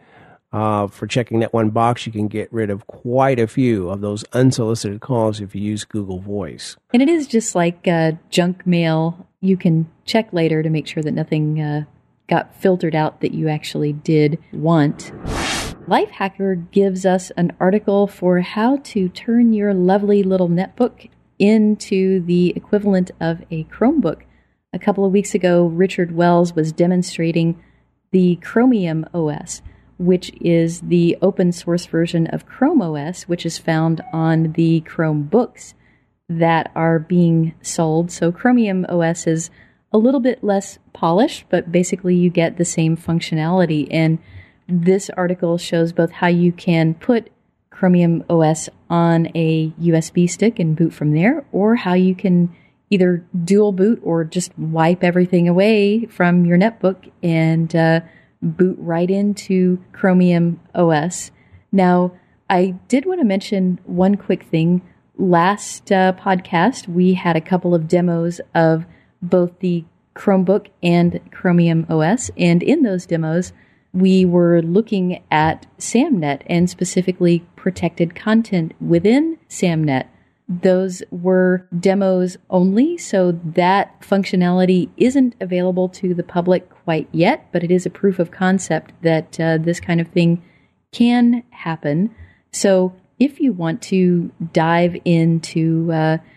for checking that one box, you can get rid of quite a few of those unsolicited calls if you use Google Voice. And it is just like junk mail. You can check later to make sure that nothing got filtered out that you actually did want. Lifehacker gives us an article for how to turn your lovely little netbook into the equivalent of a Chromebook. A couple of weeks ago, Richard Wells was demonstrating the Chromium OS, which is the open source version of Chrome OS, which is found on the Chromebooks that are being sold. So Chromium OS is a little bit less polished, but basically you get the same functionality. And this article shows both how you can put Chromium OS on a USB stick and boot from there, or how you can either dual boot or just wipe everything away from your netbook and boot right into Chromium OS. Now, I did want to mention one quick thing. Last podcast, we had a couple of demos of both the Chromebook and Chromium OS, and in those demos, we were looking at SAMnet and specifically protected content within SAMnet. Those were demos only, so that functionality isn't available to the public quite yet, but it is a proof of concept that this kind of thing can happen. So if you want to dive into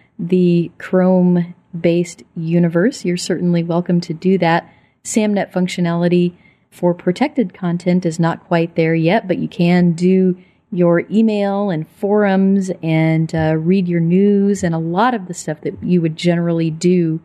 the Chrome-based universe, you're certainly welcome to do that. SAMnet functionality for protected content is not quite there yet, but you can do your email and forums and read your news and a lot of the stuff that you would generally do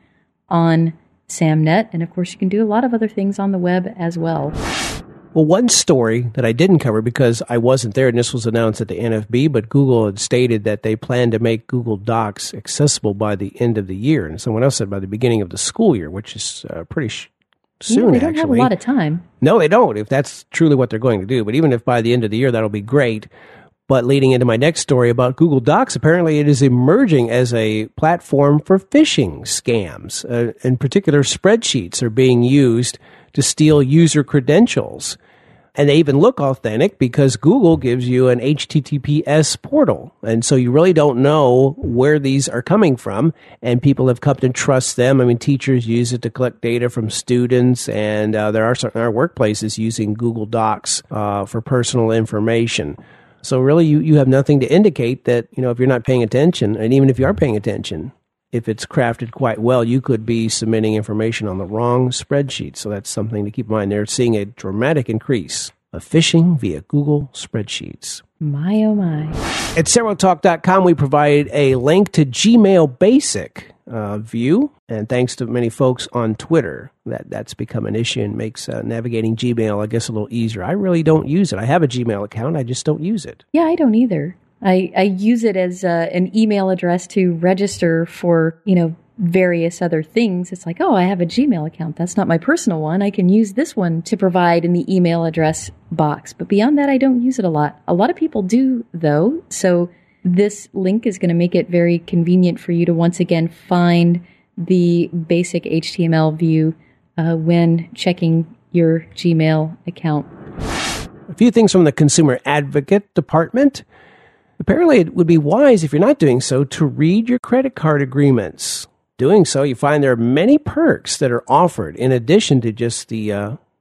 on SAMnet. And of course, you can do a lot of other things on the web as well. Well, one story that I didn't cover because I wasn't there, and this was announced at the NFB, but Google had stated that they plan to make Google Docs accessible by the end of the year. And someone else said by the beginning of the school year, which is pretty soon, they don't have a lot of time. No, they don't, if that's truly what they're going to do. But even if by the end of the year, that'll be great. But leading into my next story about Google Docs, apparently it is emerging as a platform for phishing scams. In particular, spreadsheets are being used to steal user credentials. And they even look authentic because Google gives you an HTTPS portal. And so you really don't know where these are coming from. And people have come to trust them. I mean, teachers use it to collect data from students. And there are certain workplaces using Google Docs for personal information. So really, you have nothing to indicate that, if you're not paying attention, and even if you are paying attention, if it's crafted quite well, you could be submitting information on the wrong spreadsheet. So that's something to keep in mind. They're seeing a dramatic increase of phishing via Google spreadsheets. My, oh my. At SeroTalk.com, we provide a link to Gmail Basic view. And thanks to many folks on Twitter, that's become an issue and makes navigating Gmail, I guess, a little easier. I really don't use it. I have a Gmail account. I just don't use it. Yeah, I don't either. I use it as an email address to register for, various other things. It's like, oh, I have a Gmail account. That's not my personal one. I can use this one to provide in the email address box. But beyond that, I don't use it a lot. A lot of people do, though. So this link is going to make it very convenient for you to once again find the basic HTML view when checking your Gmail account. A few things from the Consumer Advocate Department. Apparently, it would be wise, if you're not doing so, to read your credit card agreements. Doing so, you find there are many perks that are offered in addition to just the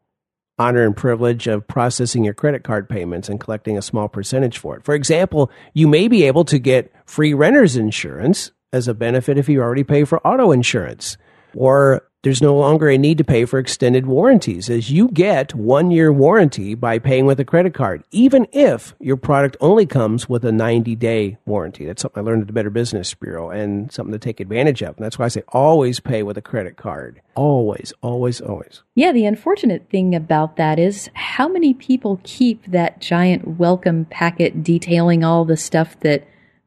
honor and privilege of processing your credit card payments and collecting a small percentage for it. For example, you may be able to get free renter's insurance as a benefit if you already pay for auto insurance. Or there's no longer a need to pay for extended warranties, as you get 1-year warranty by paying with a credit card, even if your product only comes with a 90-day warranty. That's something I learned at the Better Business Bureau and something to take advantage of. And that's why I say always pay with a credit card. Always, always, always. Yeah, the unfortunate thing about that is how many people keep that giant welcome packet detailing all the stuff that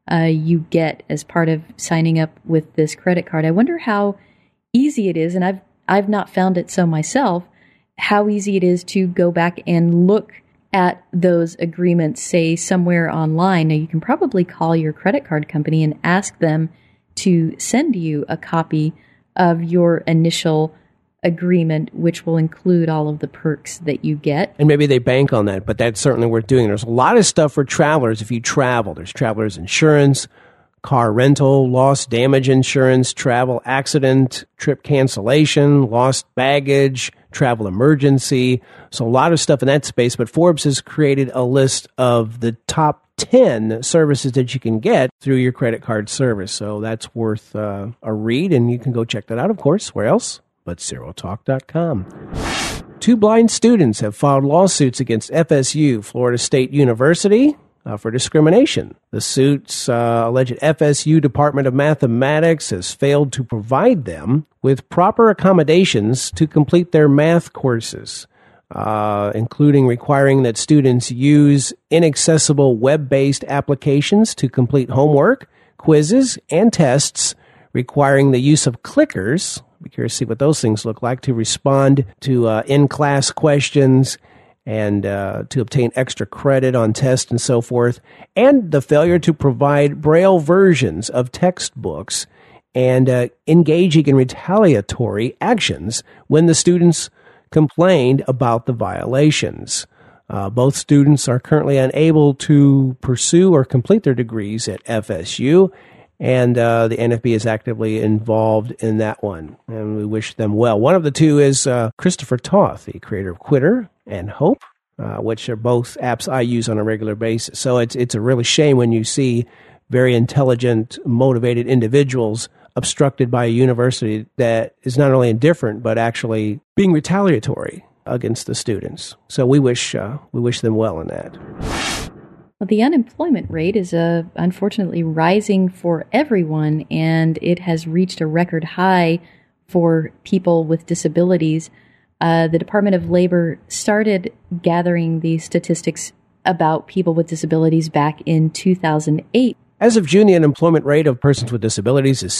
you get as part of signing up with this credit card. I wonder how easy it is, and I've not found it so myself, how easy it is to go back and look at those agreements, say, somewhere online. Now, you can probably call your credit card company and ask them to send you a copy of your initial agreement, which will include all of the perks that you get. And maybe they bank on that, but that's certainly worth doing. There's a lot of stuff for travelers if you travel. There's traveler's insurance, car rental, lost damage insurance, travel accident, trip cancellation, lost baggage, travel emergency. So a lot of stuff in that space. But Forbes has created a list of the top 10 services that you can get through your credit card service. So that's worth a read, and you can go check that out, of course. Where else? But SeroTalk.com. 2 blind students have filed lawsuits against FSU, Florida State University, for discrimination. The suits allege FSU Department of Mathematics has failed to provide them with proper accommodations to complete their math courses, including requiring that students use inaccessible web-based applications to complete homework, quizzes, and tests, requiring the use of clickers. Be curious to see what those things look like, to respond to in-class questions and to obtain extra credit on tests and so forth, and the failure to provide Braille versions of textbooks, and engaging in retaliatory actions when the students complained about the violations. Both students are currently unable to pursue or complete their degrees at FSU, and the NFB is actively involved in that one, and we wish them well. One of the two is Christopher Toth, the creator of Quitter and Hope, which are both apps I use on a regular basis. So it's a really shame when you see very intelligent, motivated individuals obstructed by a university that is not only indifferent, but actually being retaliatory against the students. So we wish them well in that. Well, the unemployment rate is unfortunately rising for everyone, and it has reached a record high for people with disabilities. The Department of Labor started gathering these statistics about people with disabilities back in 2008. As of June, the unemployment rate of persons with disabilities is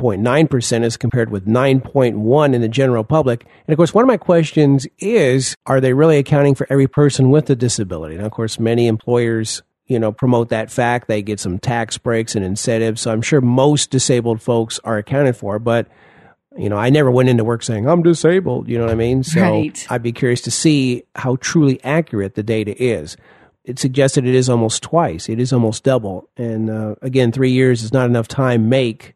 16.9% as compared with 9.1% in the general public. And of course, one of my questions is, are they really accounting for every person with a disability? And of course, many employers, promote that fact. They get some tax breaks and incentives. So I'm sure most disabled folks are accounted for, but I never went into work saying, I'm disabled, you know what I mean? So Right. I'd be curious to see how truly accurate the data is. It suggested it is almost twice. It is almost double. And again, 3 years is not enough time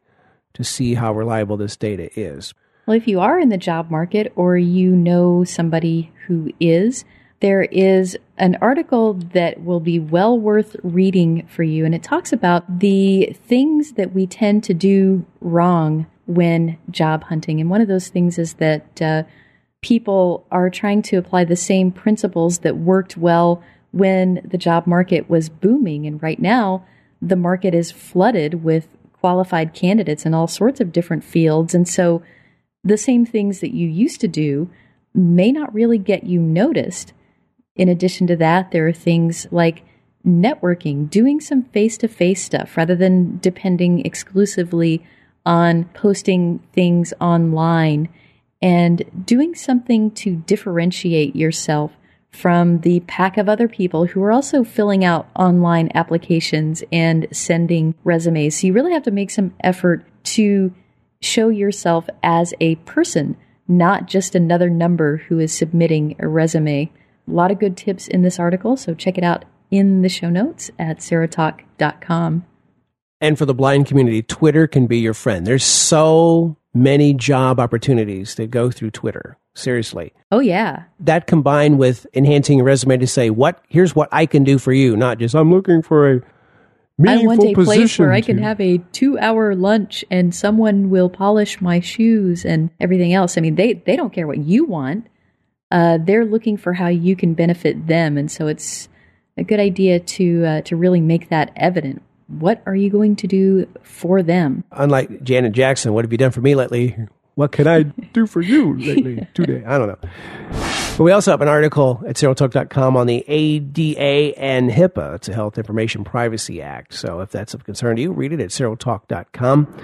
to see how reliable this data is. Well, if you are in the job market or you know somebody who is, there is an article that will be well worth reading for you. And it talks about the things that we tend to do wrong when job hunting. And one of those things is that people are trying to apply the same principles that worked well when the job market was booming. And right now, the market is flooded with qualified candidates in all sorts of different fields. And so the same things that you used to do may not really get you noticed. In addition to that, there are things like networking, doing some face-to-face stuff rather than depending exclusively on posting things online, and doing something to differentiate yourself from the pack of other people who are also filling out online applications and sending resumes. So you really have to make some effort to show yourself as a person, not just another number who is submitting a resume. A lot of good tips in this article, so check it out in the show notes at SarahTalk.com. And for the blind community, Twitter can be your friend. There's so many job opportunities that go through Twitter. Seriously. Oh, yeah. That combined with enhancing your resume to say, here's what I can do for you, not just, I'm looking for a meaningful I want a place position where I can have a 2-hour lunch and someone will polish my shoes and everything else. I mean, they don't care what you want. They're looking for how you can benefit them. And so it's a good idea to really make that evident. What are you going to do for them? Unlike Janet Jackson, what have you done for me lately? What can I do for you lately? Today? I don't know. But we also have an article at SarahTalk.com on the ADA and HIPAA. It's a Health Information Privacy Act. So if that's of concern to you, read it at SarahTalk.com.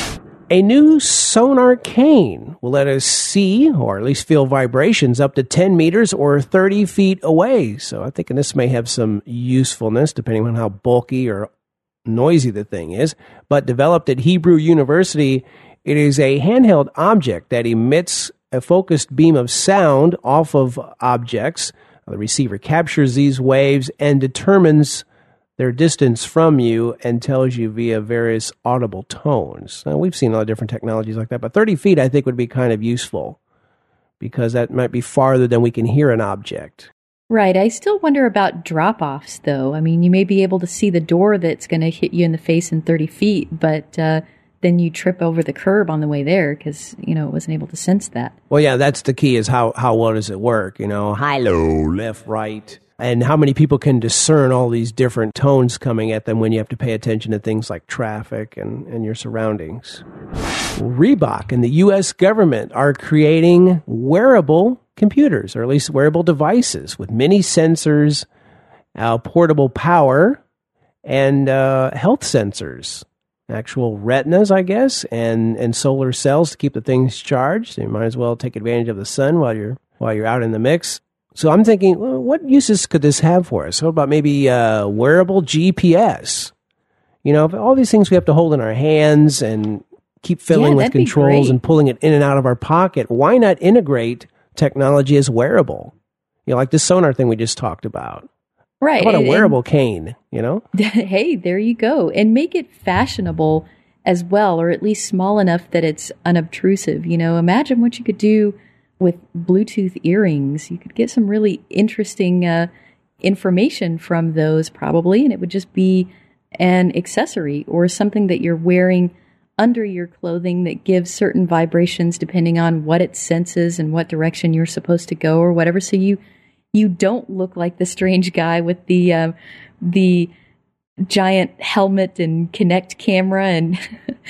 A new sonar cane will let us see, or at least feel vibrations up to 10 meters or 30 feet away. So I'm thinking this may have some usefulness depending on how bulky or noisy the thing is. But developed at Hebrew University, it is a handheld object that emits a focused beam of sound off of objects. The receiver captures these waves and determines their distance from you and tells you via various audible tones. Now, we've seen a lot of different technologies like that, but 30 feet I think would be kind of useful because that might be farther than we can hear an object. Right. I still wonder about drop-offs, though. I mean, you may be able to see the door that's going to hit you in the face in 30 feet, but then you trip over the curb on the way there because, it wasn't able to sense that. Well, yeah, that's the key is how well does it work, high, low, left, right. And how many people can discern all these different tones coming at them when you have to pay attention to things like traffic and your surroundings. Reebok and the U.S. government are creating wearable computers, or at least wearable devices with many sensors, portable power, and health sensors. Actual retinas, I guess, and solar cells to keep the things charged. So you might as well take advantage of the sun while you're out in the mix. So I'm thinking, well, what uses could this have for us? What about maybe wearable GPS? All these things we have to hold in our hands and keep filling with controls and pulling it in and out of our pocket. Why not integrate technology as wearable? Like this sonar thing we just talked about. Right. How about a wearable cane, Hey, there you go. And make it fashionable as well, or at least small enough that it's unobtrusive. Imagine what you could do with Bluetooth earrings. You could get some really interesting information from those probably, and it would just be an accessory or something that you're wearing under your clothing that gives certain vibrations depending on what it senses and what direction you're supposed to go or whatever. So you don't look like the strange guy with the giant helmet and Kinect camera and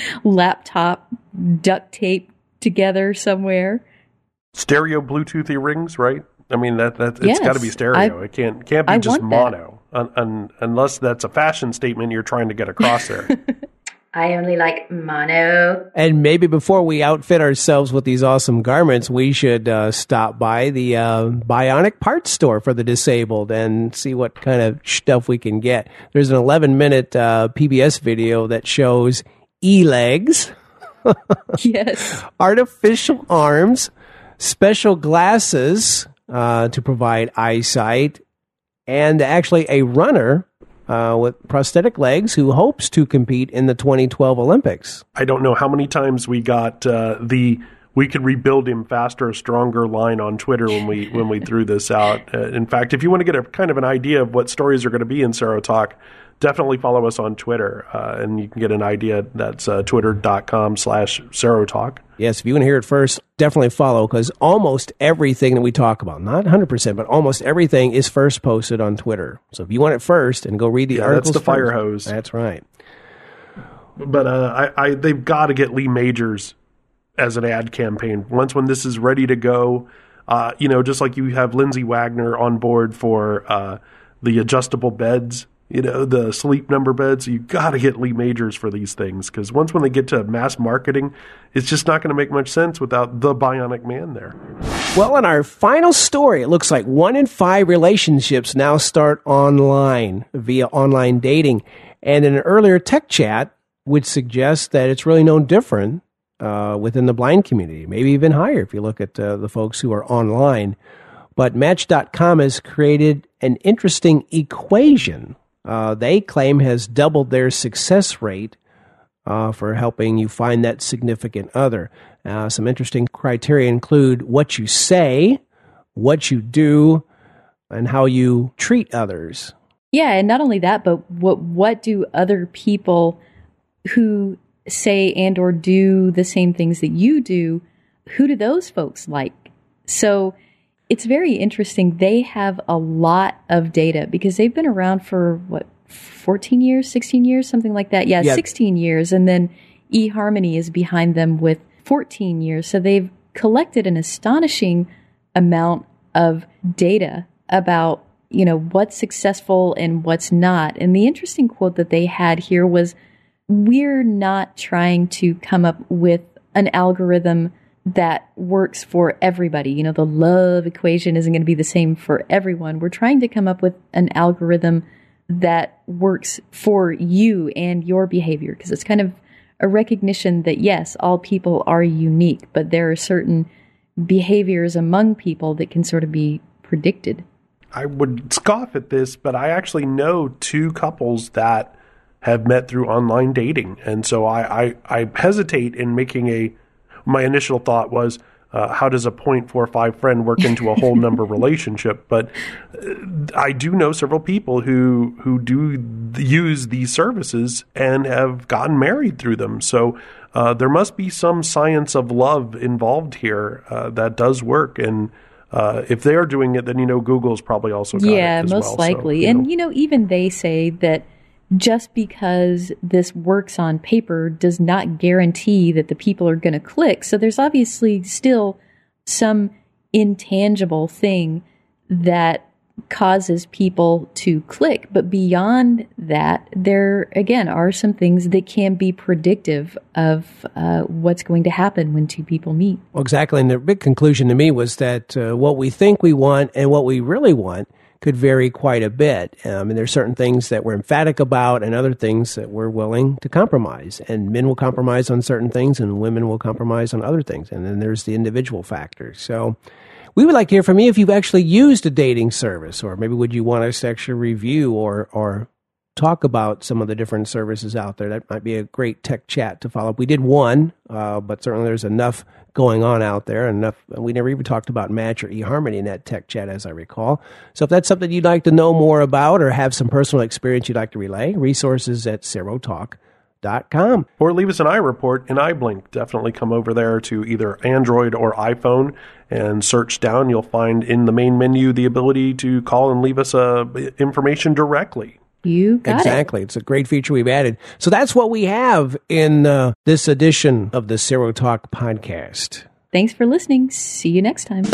laptop duct tape together somewhere. Stereo Bluetooth earrings, right? I mean, it's Yes, got to be stereo. It can't be just mono, unless that's a fashion statement you're trying to get across there. I only like mono. And maybe before we outfit ourselves with these awesome garments, we should stop by the Bionic Parts store for the disabled and see what kind of stuff we can get. There's an 11-minute PBS video that shows e-legs. Yes. Artificial arms, special glasses to provide eyesight, and actually a runner with prosthetic legs who hopes to compete in the 2012 Olympics. I don't know how many times we got we could rebuild him faster, stronger line on Twitter when we threw this out. In fact, if you want to get a kind of an idea of what stories are going to be in Serotalk, definitely follow us on Twitter, and you can get an idea. That's twitter.com/Serotalk. Yes, if you want to hear it first, definitely follow, because almost everything that we talk about, not 100%, but almost everything is first posted on Twitter. So if you want it first, and go read the articles that's the fire hose. That's right. But they've got to get Lee Majors as an ad campaign. Once when this is ready to go, just like you have Lindsay Wagner on board for the adjustable beds, the sleep number beds, you got to get Lee Majors for these things, because when they get to mass marketing, it's just not going to make much sense without the Bionic Man there. Well, in our final story, it looks like 1 in 5 relationships now start online via online dating. And in an earlier tech chat would suggest that it's really no different within the blind community, maybe even higher if you look at the folks who are online. But Match.com has created an interesting equation they claim has doubled their success rate for helping you find that significant other. Some interesting criteria include what you say, what you do, and how you treat others. Yeah, and not only that, but what do other people who say and or do the same things that you do, who do those folks like? So it's very interesting. They have a lot of data because they've been around for 14 years, 16 years, something like that. Yeah, 16 years. And then eHarmony is behind them with 14 years. So they've collected an astonishing amount of data about, what's successful and what's not. And the interesting quote that they had here was, we're not trying to come up with an algorithm that works for everybody. The love equation isn't going to be the same for everyone. We're trying to come up with an algorithm that works for you and your behavior, because it's kind of a recognition that, yes, all people are unique, but there are certain behaviors among people that can sort of be predicted. I would scoff at this, but I actually know 2 couples that have met through online dating. And so I hesitate in making my initial thought was, how does a 0.45 friend work into a whole number relationship? But I do know several people who do use these services and have gotten married through them. So there must be some science of love involved here that does work. And if they are doing it, then, Google's probably also got it as well. Yeah, most likely. So, and, even they say that just because this works on paper does not guarantee that the people are going to click. So there's obviously still some intangible thing that causes people to click. But beyond that, there, again, are some things that can be predictive of what's going to happen when 2 people meet. Well, exactly. And the big conclusion to me was that what we think we want and what we really want could vary quite a bit. There's certain things that we're emphatic about and other things that we're willing to compromise. And men will compromise on certain things and women will compromise on other things. And then there's the individual factor. So we would like to hear from you if you've actually used a dating service, or maybe would you want us to actually review or talk about some of the different services out there. That might be a great tech chat to follow up. We did one, but certainly there's enough going on out there. Enough. We never even talked about Match or eHarmony in that tech chat, as I recall. So if that's something you'd like to know more about or have some personal experience you'd like to relay, resources at Serotalk.com. Or leave us an iReport in iBlink. Definitely come over there to either Android or iPhone and search down. You'll find in the main menu the ability to call and leave us information directly. You got exactly. It's a great feature we've added. So that's what we have in this edition of the Serotalk podcast. Thanks for listening. See you next time.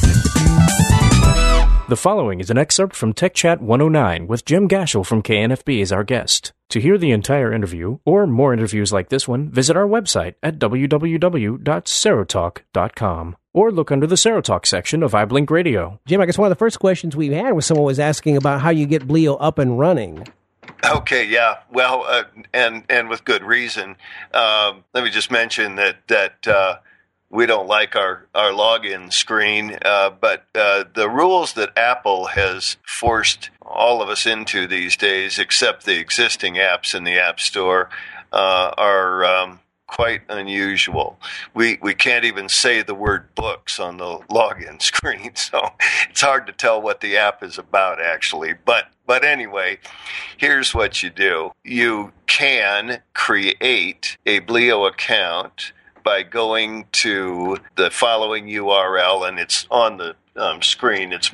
The following is an excerpt from Tech Chat 109 with Jim Gashel from KNFB as our guest. To hear the entire interview, or more interviews like this one, visit our website at www.serotalk.com. Or look under the Serotalk section of iBlink Radio. Jim, I guess one of the first questions we've had was someone was asking about how you get Bleo up and running. Okay, yeah. Well, and with good reason. Let me just mention that we don't like our login screen, but the rules that Apple has forced all of us into these days, except the existing apps in the App Store, are quite unusual. We can't even say the word books on the login screen, so it's hard to tell what the app is about, actually. But anyway, here's what you do. You can create a Bleo account by going to the following URL, and it's on the screen. It's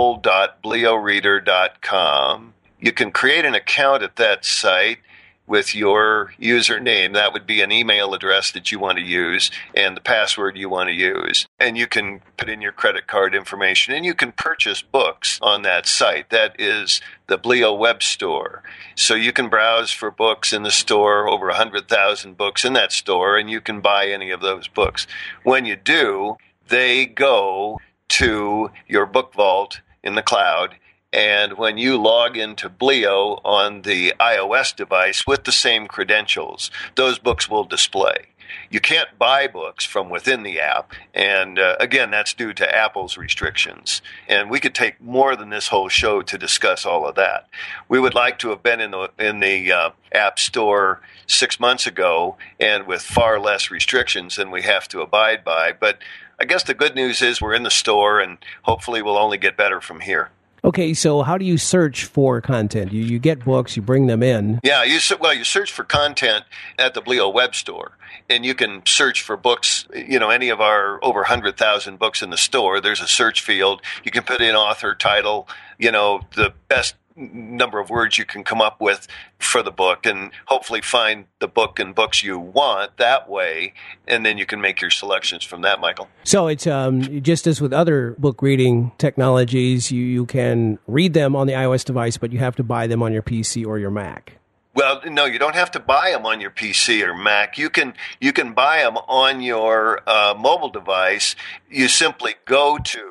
mobile.bleoreader.com. You can create an account at that site with your username. That would be an email address that you want to use and the password you want to use. And you can put in your credit card information, and you can purchase books on that site. That is the Bleo web store. So you can browse for books in the store, over 100,000 books in that store, and you can buy any of those books. When you do, they go to your book vault in the cloud. And when you log into Bleo on the iOS device with the same credentials, those books will display. You can't buy books from within the app, and again, that's due to Apple's restrictions. And we could take more than this whole show to discuss all of that. We would like to have been in the App Store 6 months ago, and with far less restrictions than we have to abide by. But I guess the good news is we're in the store, and hopefully we'll only get better from here. Okay, so how do you search for content? You get books, you bring them in. Yeah, you search for content at the Bleo web store, and you can search for books, any of our over 100,000 books in the store. There's a search field. You can put in author, title, the best number of words you can come up with for the book, and hopefully find the book and books you want that way, and then you can make your selections from that, Michael. So it's just as with other book reading technologies, you can read them on the iOS device, but you have to buy them on your PC or your Mac. Well, no, you don't have to buy them on your PC or Mac. You can buy them on your mobile device. You simply go to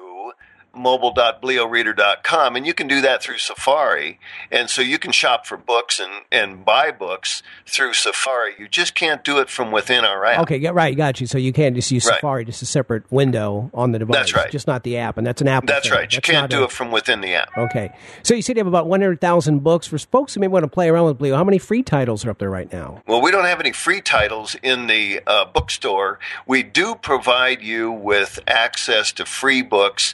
mobile.bleoreader.com, and you can do that through Safari. And so you can shop for books and buy books through Safari. You just can't do it from within our app. Okay, right, got you. So you can't just use Safari, just a separate window on the device. That's right. Just not the app, and that's an Apple That's thing. right. You can't do it from within the app. Okay. So you said you have about 100,000 books. For folks who may want to play around with Bleo, how many free titles are up there right now? Well, we don't have any free titles in the bookstore. We do provide you with access to free books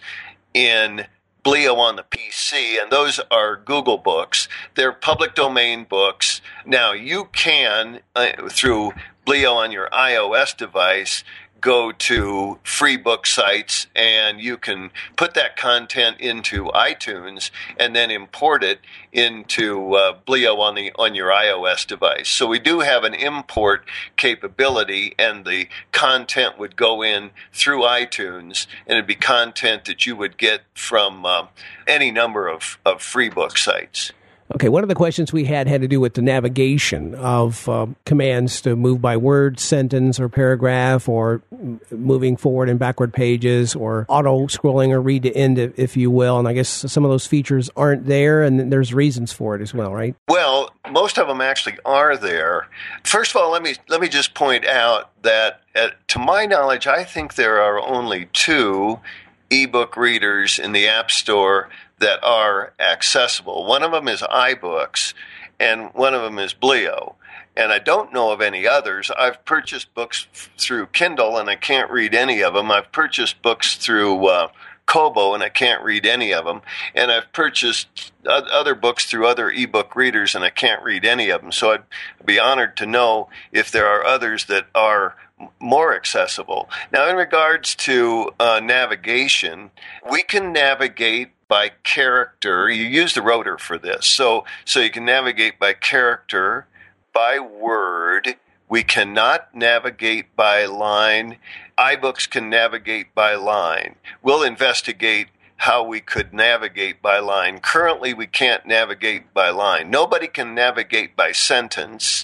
in Bleo on the PC, and those are Google Books. They're public domain books. Now, you can, through Bleo on your iOS device, go to free book sites, and you can put that content into iTunes and then import it into Bleo on your iOS device. So we do have an import capability, and the content would go in through iTunes, and it'd be content that you would get from any number of free book sites. Okay, one of the questions we had to do with the navigation of commands to move by word, sentence, or paragraph, or moving forward and backward pages, or auto-scrolling or read to end, if you will. And I guess some of those features aren't there, and there's reasons for it as well, right? Well, most of them actually are there. First of all, let me just point out that, to my knowledge, I think there are only 2 ebook readers in the App Store that are accessible. One of them is iBooks, and one of them is Bleo. And I don't know of any others. I've purchased books through Kindle, and I can't read any of them. I've purchased books through Kobo, and I can't read any of them. And I've purchased other books through other ebook readers, and I can't read any of them. So I'd be honored to know if there are others that are more accessible. Now, in regards to navigation, we can navigate by character. You use the rotor for this. So you can navigate by character, by word. We cannot navigate by line. iBooks can navigate by line. We'll investigate how we could navigate by line. Currently, we can't navigate by line. Nobody can navigate by sentence.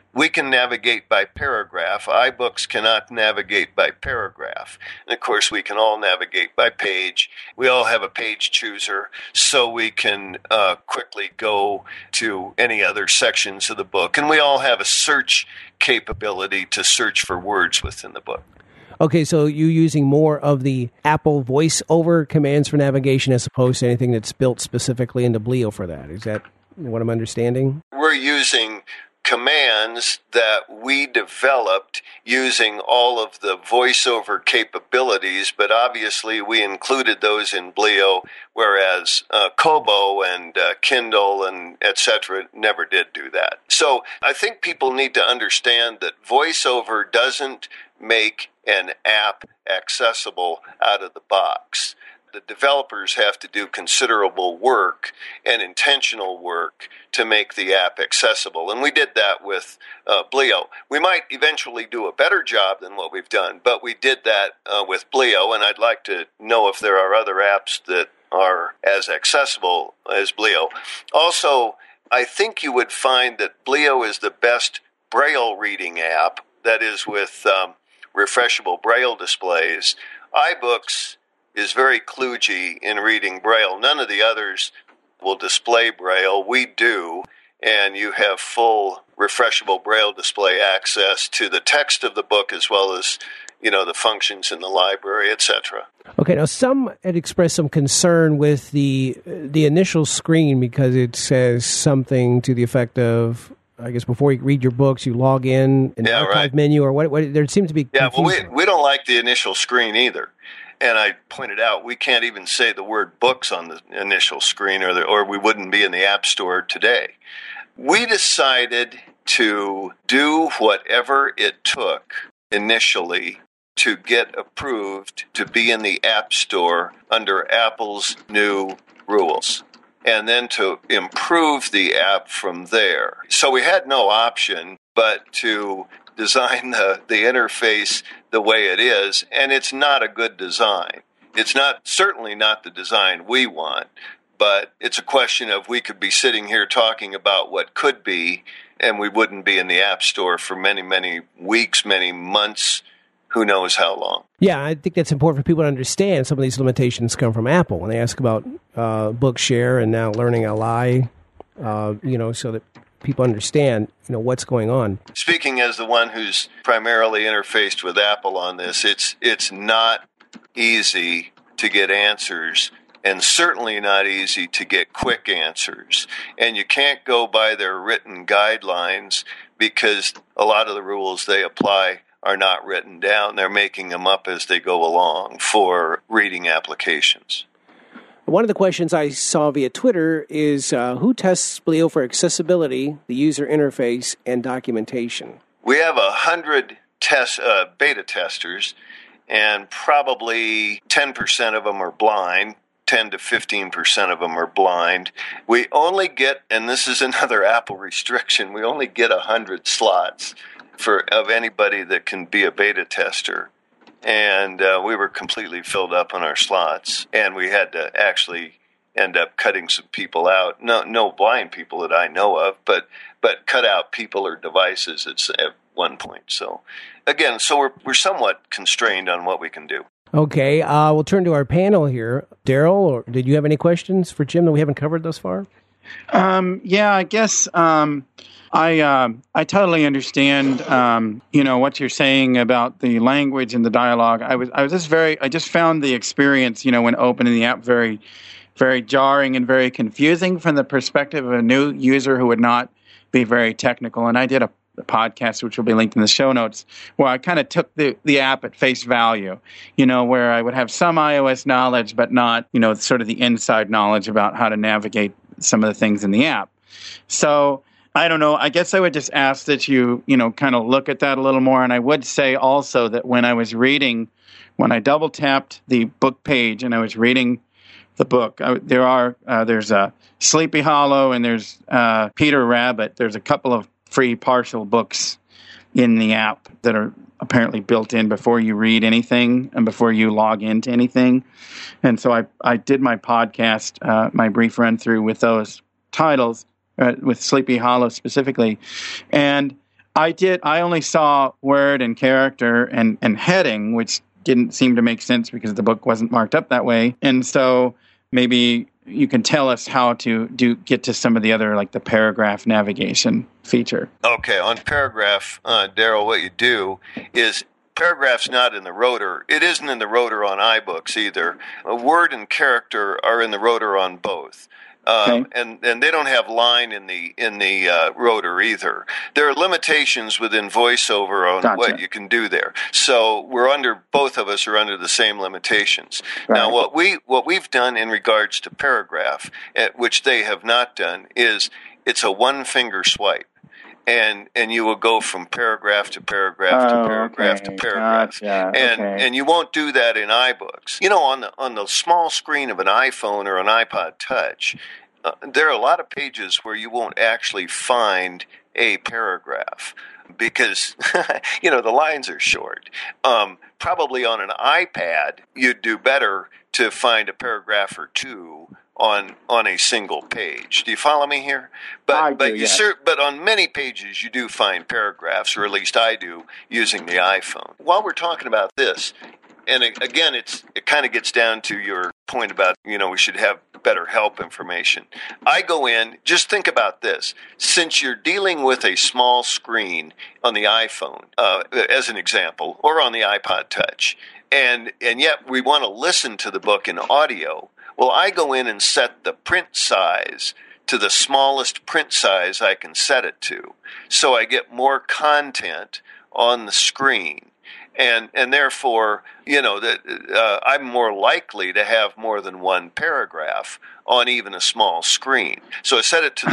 we can navigate by paragraph. iBooks cannot navigate by paragraph. And of course, we can all navigate by page. We all have a page chooser, so we can quickly go to any other sections of the book. And we all have a search capability to search for words within the book. Okay, so you're using more of the Apple voice-over commands for navigation as opposed to anything that's built specifically into Bleo for that. Is that what I'm understanding? We're using commands that we developed using all of the voiceover capabilities, but obviously we included those in Bleo, whereas Kobo and Kindle and etc. never did do that. So I think people need to understand that voiceover doesn't make an app accessible out of the box. The developers have to do considerable work and intentional work to make the app accessible. And we did that with Bleo. We might eventually do a better job than what we've done, but we did that with Bleo, and I'd like to know if there are other apps that are as accessible as Bleo. Also, I think you would find that Bleo is the best Braille reading app, that is with refreshable Braille displays. iBooks is very kludgy in reading Braille. None of the others will display Braille. We do, and you have full refreshable Braille display access to the text of the book as well as, the functions in the library, etc. Okay, now some had expressed some concern with the initial screen because it says something to the effect of, I guess before you read your books, you log in an archive menu or what there seems to be confusion. Well, we don't like the initial screen either. And I pointed out we can't even say the word books on the initial screen or we wouldn't be in the App Store today. We decided to do whatever it took initially to get approved to be in the App Store under Apple's new rules, and then to improve the app from there. So we had no option but to design the interface the way it is, and it's not a good design. It's certainly not the design we want, but it's a question of we could be sitting here talking about what could be, and we wouldn't be in the App Store for many, many weeks, many months, who knows how long. Yeah, I think that's important for people to understand. Some of these limitations come from Apple when they ask about Bookshare and now Learning LI, so that people understand, what's going on. Speaking as the one who's primarily interfaced with Apple on this, it's not easy to get answers, and certainly not easy to get quick answers. And you can't go by their written guidelines because a lot of the rules they apply are not written down. They're making them up as they go along for reading applications. One of the questions I saw via Twitter is who tests Bleo for accessibility, the user interface, and documentation? We have 100 beta testers, and probably 10% of them are blind. 10 to 15% of them are blind. We only get, and this is another Apple restriction, we only get 100 slots of anybody that can be a beta tester. And we were completely filled up on our slots, and we had to actually end up cutting some people out. No blind people that I know of, but cut out people or devices at one point. So again, we're somewhat constrained on what we can do. Okay, we'll turn to our panel here. Daryl, or did you have any questions for Jim that we haven't covered thus far? Yeah, I guess I totally understand what you're saying about the language and the dialogue. I just found the experience when opening the app very, very jarring and very confusing from the perspective of a new user who would not be very technical. And I did a podcast, which will be linked in the show notes, where I kind of took the app at face value, where I would have some iOS knowledge, but not, sort of the inside knowledge about how to navigate some of the things in the app. So I don't know. I guess I would just ask that you, kind of look at that a little more. And I would say also that when I double tapped the book page and I was reading the book, there's a Sleepy Hollow and there's Peter Rabbit. There's a couple of free partial books in the app that are apparently built in before you read anything and before you log into anything. And so I did my podcast, my brief run through with those titles, with Sleepy Hollow specifically. And I only saw word and character and heading, which didn't seem to make sense because the book wasn't marked up that way. And so maybe you can tell us how to get to some of the other, like the paragraph navigation feature. Okay, on paragraph, Daryl, what you do is paragraph's not in the rotor. It isn't in the rotor on iBooks either. A word and character are in the rotor on both. Okay. And they don't have line in the rotor either. There are limitations within VoiceOver on what you can do there. So both of us are under the same limitations. Right. Now, what we've done in regards to paragraph, which they have not done, is it's a one-finger swipe. And you will go from paragraph to paragraph to paragraph to paragraph, and you won't do that in iBooks. On the small screen of an iPhone or an iPod Touch, there are a lot of pages where you won't actually find a paragraph because the lines are short. Probably on an iPad, you'd do better to find a paragraph or two on a single page. Do you follow me here? But on many pages you do find paragraphs, or at least I do, using the iPhone. While we're talking about this, and again, it kind of gets down to your point about, we should have better help information. I go in, just think about this. Since you're dealing with a small screen on the iPhone, as an example, or on the iPod Touch, and yet we want to listen to the book in audio, well, I go in and set the print size to the smallest print size I can set it to, so I get more content on the screen. And therefore, I'm more likely to have more than one paragraph on even a small screen. So I set it to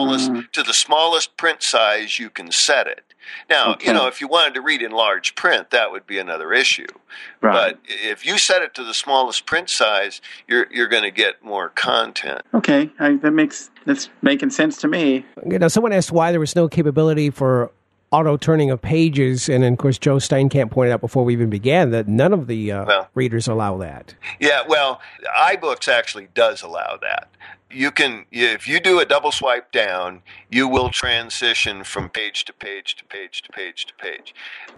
the smallest print size you can set it. Now, if you wanted to read in large print, that would be another issue. Right. But if you set it to the smallest print size, you're going to get more content. Okay, that's making sense to me. Someone asked why there was no capability for auto-turning of pages, and of course Joe Steinkamp pointed out before we even began that none of the readers allow that. Yeah, well, iBooks actually does allow that. You can, if you do a double swipe down, you will transition from page to page to page to page to page.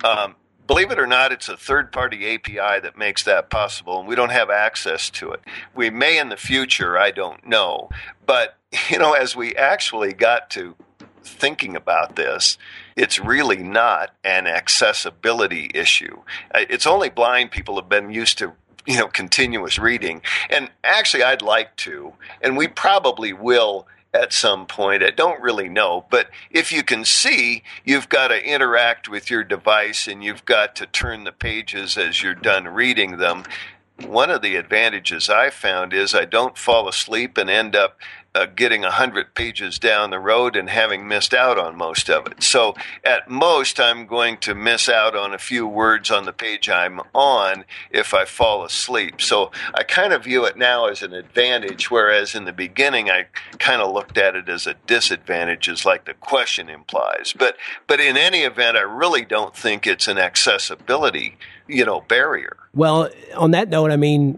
Believe it or not, it's a third-party API that makes that possible, and we don't have access to it. We may in the future, I don't know. But, as we actually got to thinking about this, it's really not an accessibility issue. It's only blind people have been used to continuous reading. And actually, I'd like to, and we probably will at some point. I don't really know. But if you can see, you've got to interact with your device and you've got to turn the pages as you're done reading them. One of the advantages I found is I don't fall asleep and end up getting 100 pages down the road and having missed out on most of it. So at most, I'm going to miss out on a few words on the page I'm on if I fall asleep. So I kind of view it now as an advantage, whereas in the beginning, I kind of looked at it as a disadvantage, as like the question implies. But in any event, I really don't think it's an accessibility, barrier. Well, on that note,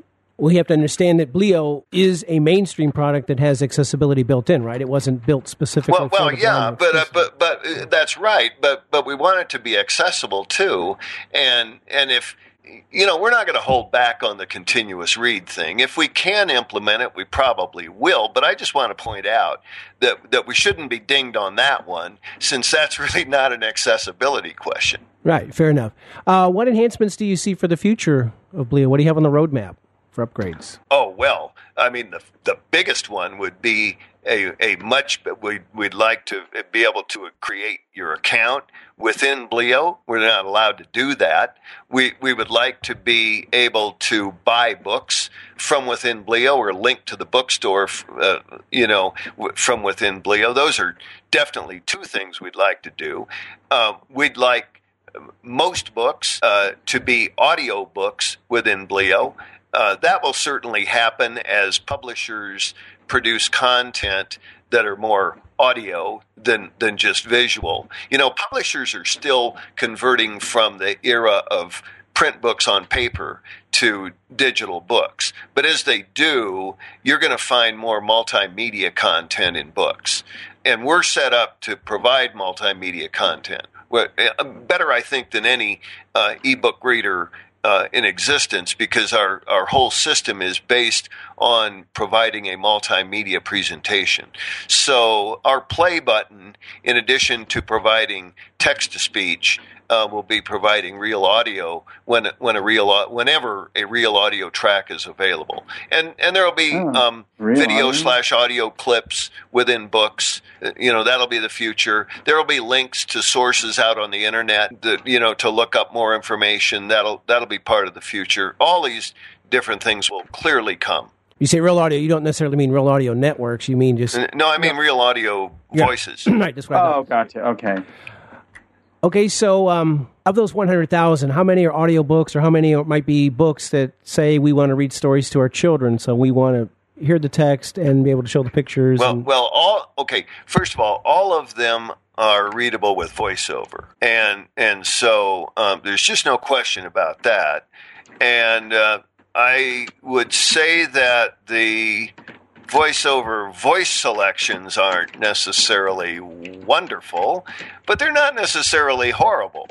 we have to understand that Bleo is a mainstream product that has accessibility built in, right? It wasn't built specifically for the blind. But that's right. But we want it to be accessible too. And if we're not going to hold back on the continuous read thing. If we can implement it, we probably will. But I just want to point out that we shouldn't be dinged on that one, since that's really not an accessibility question. Right. Fair enough. What enhancements do you see for the future of Bleo? What do you have on the roadmap for upgrades? Oh, well, the biggest one would be we'd like to be able to create your account within Bleo. We're not allowed to do that. We would like to be able to buy books from within Bleo or link to the bookstore, from within Bleo. Those are definitely two things we'd like to do. We'd like most books to be audio books within Bleo. That will certainly happen as publishers produce content that are more audio than just visual. Publishers are still converting from the era of print books on paper to digital books. But as they do, you're going to find more multimedia content in books. And we're set up to provide multimedia content. better, I think, than any ebook reader in existence, because our whole system is based on providing a multimedia presentation. So our play button, in addition to providing text-to-speech, will be providing real audio whenever a real audio track is available, and there will be video/audio clips within books. That'll be the future. There will be links to sources out on the internet that, to look up more information. That'll be part of the future. All these different things will clearly come. You say real audio, you don't necessarily mean real audio networks. You mean just no, I mean real audio voices. Right. That's what I thought. Gotcha. Okay. Okay, so of those 100,000, how many are audiobooks, or how many might be books that say we want to read stories to our children, so we want to hear the text and be able to show the pictures? First of all of them are readable with voiceover, and so there's just no question about that. And I would say that the voiceover voice selections aren't necessarily wonderful, but they're not necessarily horrible.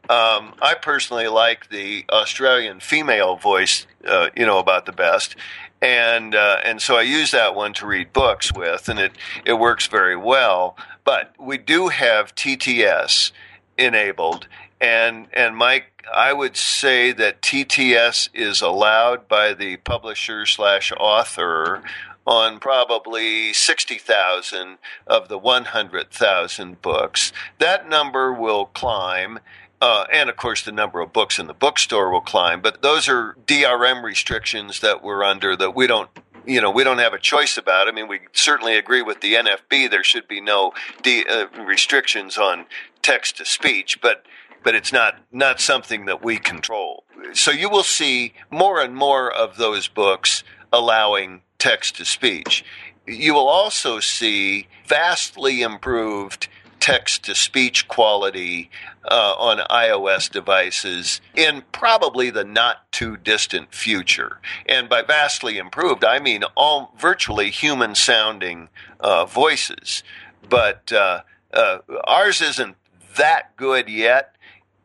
I personally like the Australian female voice, about the best, and so I use that one to read books with, and it works very well. But we do have TTS enabled, and Mike, I would say that TTS is allowed by the publisher/author on probably 60,000 of the 100,000 books. That number will climb, and of course the number of books in the bookstore will climb, but those are DRM restrictions that we're under that we don't have a choice about. I mean, we certainly agree with the NFB there should be no restrictions on text-to-speech, but it's not something that we control. So you will see more and more of those books allowing text-to-speech. You will also see vastly improved text-to-speech quality on iOS devices in probably the not-too-distant future. And by vastly improved, I mean all virtually human-sounding voices. But ours isn't that good yet.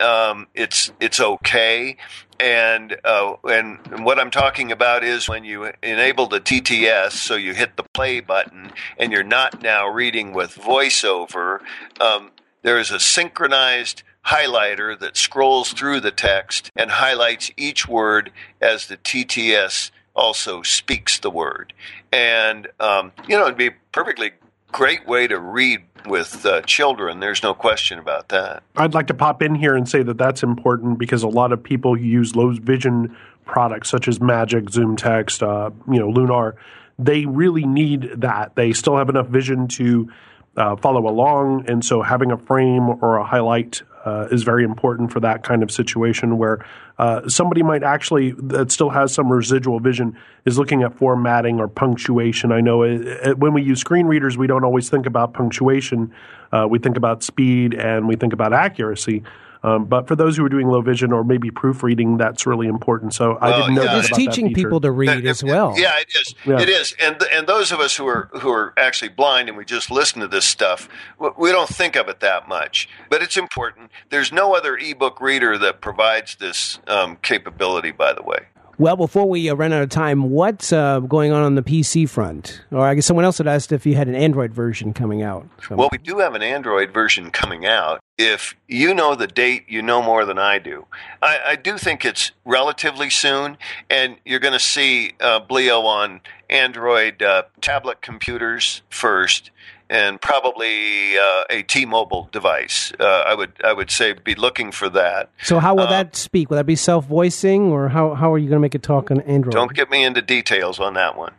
It's okay. And what I'm talking about is when you enable the TTS, so you hit the play button, and you're not now reading with voiceover, there is a synchronized highlighter that scrolls through the text and highlights each word as the TTS also speaks the word. And, it'd be a perfectly great way to read with children. There's no question about that. I'd like to pop in here and say that that's important because a lot of people who use low vision products such as Magic, Zoom Text, Lunar, they really need that. They still have enough vision to follow along, and so having a frame or a highlight is very important for that kind of situation where somebody might actually, that still has some residual vision, is looking at formatting or punctuation. I know when we use screen readers, we don't always think about punctuation. We think about speed and we think about accuracy. But for those who are doing low vision or maybe proofreading, that's really important. So I didn't know that it's about teaching that feature. people to read as well. Yeah, it is. Yeah. It is. And those of us who are actually blind and we just listen to this stuff, we don't think of it that much. But it's important. There's no other ebook reader that provides this capability, by the way. Well, before we run out of time, what's going on the PC front? Or I guess someone else had asked if you had an Android version coming out. Well, we do have an Android version coming out. If you know the date, you know more than I do. I do think it's relatively soon, and you're going to see Bleo on Android tablet computers first, and probably a T-Mobile device. I would say be looking for that. So how will that speak? Will that be self-voicing, or how are you going to make it talk on Android? Don't get me into details on that one.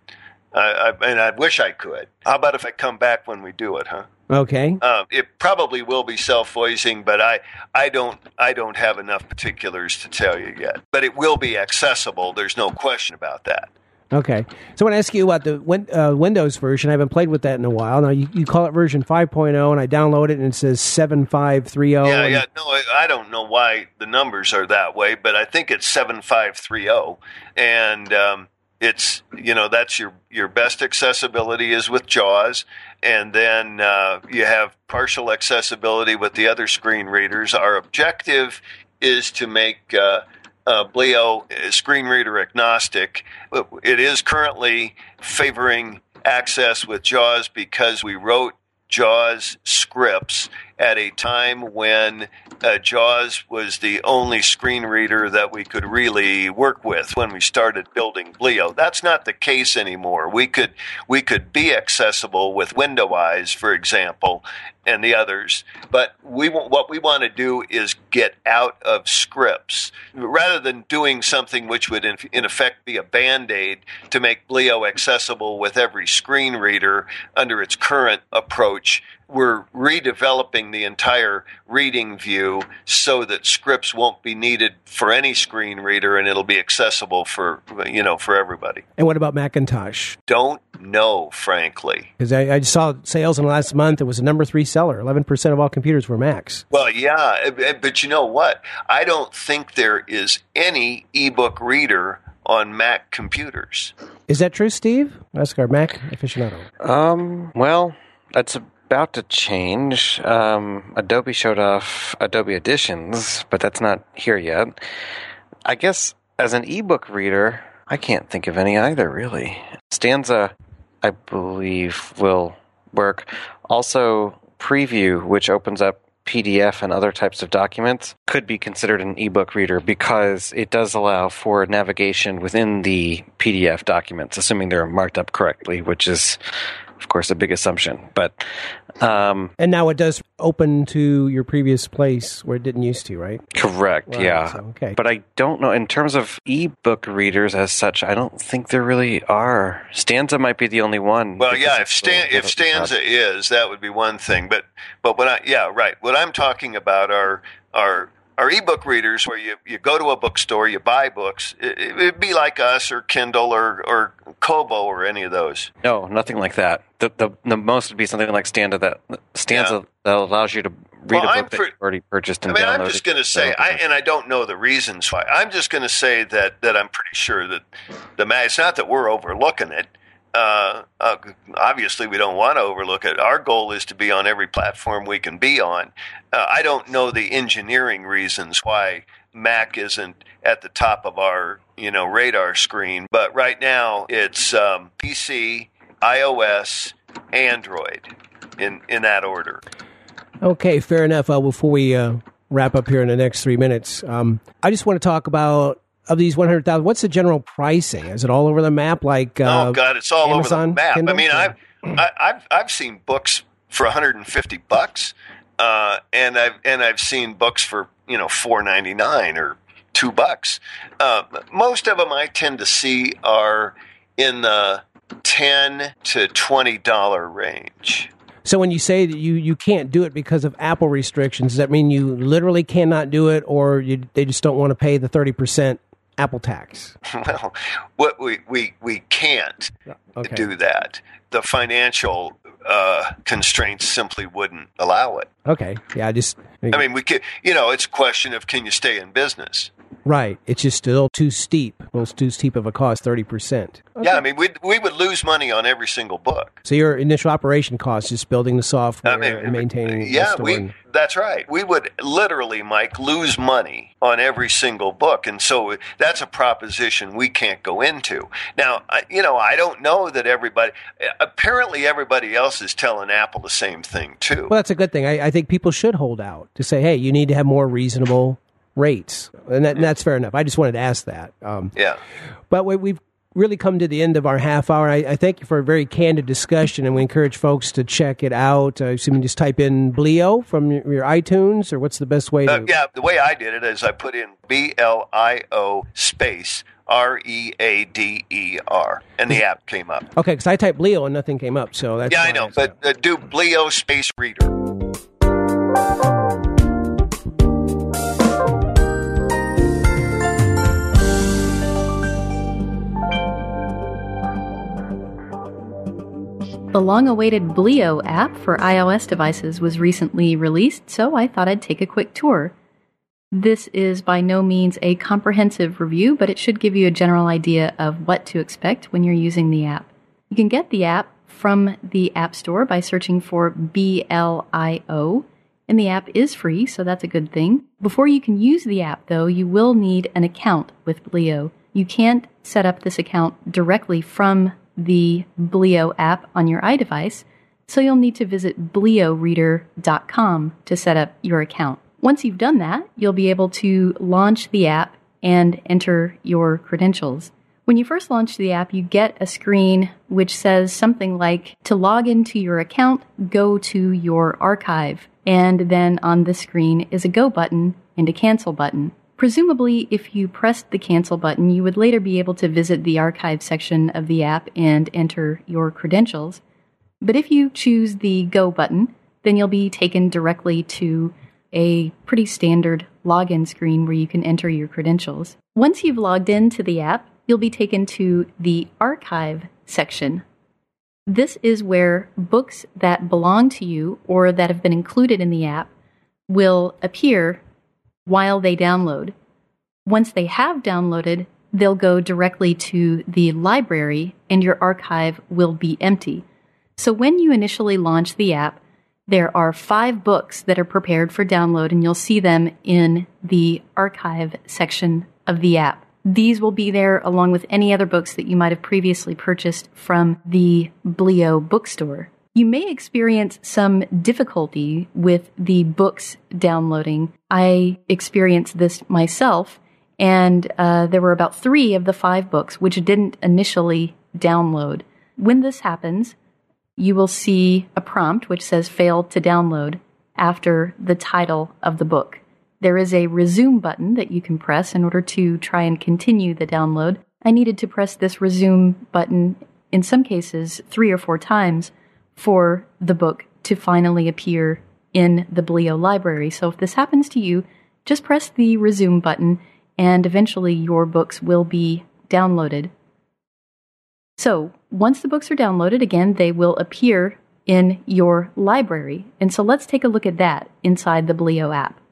And I wish I could. How about if I come back when we do it, huh? Okay. It probably will be self-voicing, but I don't have enough particulars to tell you yet. But it will be accessible. There's no question about that. Okay. So I want to ask you about the Windows version. I haven't played with that in a while. Now, you call it version 5.0, and I download it, and it says 7530. Yeah. No, I don't know why the numbers are that way, but I think it's 7530. And It's, that's your best accessibility is with JAWS, and then you have partial accessibility with the other screen readers. Our objective is to make Bleo screen reader agnostic. It is currently favoring access with JAWS because we wrote JAWS scripts at a time when JAWS was the only screen reader that we could really work with when we started building Bleo. That's not the case anymore. We could be accessible with WindowEyes, for example, and the others. But what we want to do is get out of scripts. Rather than doing something which would in effect be a Band-Aid to make Bleo accessible with every screen reader under its current approach, we're redeveloping the entire reading view so that scripts won't be needed for any screen reader, and it'll be accessible for everybody. And what about Macintosh? Don't know, frankly. Because I saw sales in the last month. It was a number 3 seller. 11% of all computers were Macs. Well, yeah, but you know what? I don't think there is any ebook reader on Mac computers. Is that true, Steve? Ask our Mac aficionado. Well, that's about to change. Adobe showed off Adobe Editions, but that's not here yet. I guess as an ebook reader, I can't think of any either, really. Stanza, I believe, will work. Also, Preview, which opens up PDF and other types of documents, could be considered an ebook reader because it does allow for navigation within the PDF documents, assuming they're marked up correctly, which is, of course, a big assumption. But and now it does open to your previous place where it didn't used to, right? Correct, right, yeah. So, okay. But I don't know, in terms of ebook readers as such, I don't think there really are. Stanza might be the only one. Well, yeah, if Stanza is, that would be one thing. But what I'm talking about are ebook readers where you go to a bookstore, you buy books. It would be like us or Kindle or Kobo or any of those. No, nothing like that. The most would be something like Stanza that allows you to read a book that you've already purchased and downloaded. I'm just going to say, and I don't know the reasons why. I'm just going to say that I'm pretty sure that it's not that we're overlooking it. Obviously, we don't want to overlook it. Our goal is to be on every platform we can be on. I don't know the engineering reasons why Mac isn't at the top of our radar screen, but right now it's PC, iOS, Android in that order. Okay, fair enough. Before we wrap up here in the next 3 minutes, I just want to talk about, of these 100,000, what's the general pricing? Is it all over the map? Like oh God, it's all Amazon, over the map. Kindle? I mean, I've seen books for $150, and I've seen books for $4.99 or $2. Most of them I tend to see are in the $10 to $20 range. So when you say that you can't do it because of Apple restrictions, does that mean you literally cannot do it, or they just don't want to pay the 30% Apple tax? Well, what we can't do that. The financial constraints simply wouldn't allow it. Okay, yeah, I mean, we could. It's a question of can you stay in business. Right. It's just still too steep. Well, it's too steep of a cost, 30%. Okay. Yeah, I mean, we would lose money on every single book. So your initial operation cost is building the software and maintaining the store. That's right. We would literally, Mike, lose money on every single book. And so that's a proposition we can't go into. Now, I don't know that apparently everybody else is telling Apple the same thing, too. Well, that's a good thing. I think people should hold out to say, hey, you need to have more reasonable rates. And that's fair enough. I just wanted to ask that. Yeah. But we've really come to the end of our half hour. I thank you for a very candid discussion, and we encourage folks to check it out. You just type in Bleo from your iTunes, or what's the best way to... Yeah, the way I did it is I put in BLIO space READER, and the app came up. Okay, because I typed Bleo and nothing came up, so that's... Yeah, I know, but do Bleo space reader. The long-awaited Bleo app for iOS devices was recently released, so I thought I'd take a quick tour. This is by no means a comprehensive review, but it should give you a general idea of what to expect when you're using the app. You can get the app from the App Store by searching for BLIO, and the app is free, so that's a good thing. Before you can use the app, though, you will need an account with Blio. You can't set up this account directly from the Blio app on your iDevice, so you'll need to visit blioreader.com to set up your account. Once you've done that, you'll be able to launch the app and enter your credentials. When you first launch the app, you get a screen which says something like, to log into your account, go to your archive. And then on the screen is a go button and a cancel button. Presumably, if you pressed the cancel button, you would later be able to visit the archive section of the app and enter your credentials. But if you choose the go button, then you'll be taken directly to a pretty standard login screen where you can enter your credentials. Once you've logged into the app, you'll be taken to the archive section. This is where books that belong to you or that have been included in the app will appear while they download. Once they have downloaded, they'll go directly to the library and your archive will be empty. So when you initially launch the app, there are 5 books that are prepared for download, and you'll see them in the archive section of the app. These will be there along with any other books that you might have previously purchased from the Blio bookstore. You may experience some difficulty with the books downloading. I experienced this myself, and there were about 3 of the 5 books which didn't initially download. When this happens, you will see a prompt which says failed to download after the title of the book. There is a resume button that you can press in order to try and continue the download. I needed to press this resume button in some cases 3 or 4 times for the book to finally appear in the Blio library. So if this happens to you, just press the resume button and eventually your books will be downloaded. So once the books are downloaded, again, they will appear in your library. And so let's take a look at that inside the Blio app.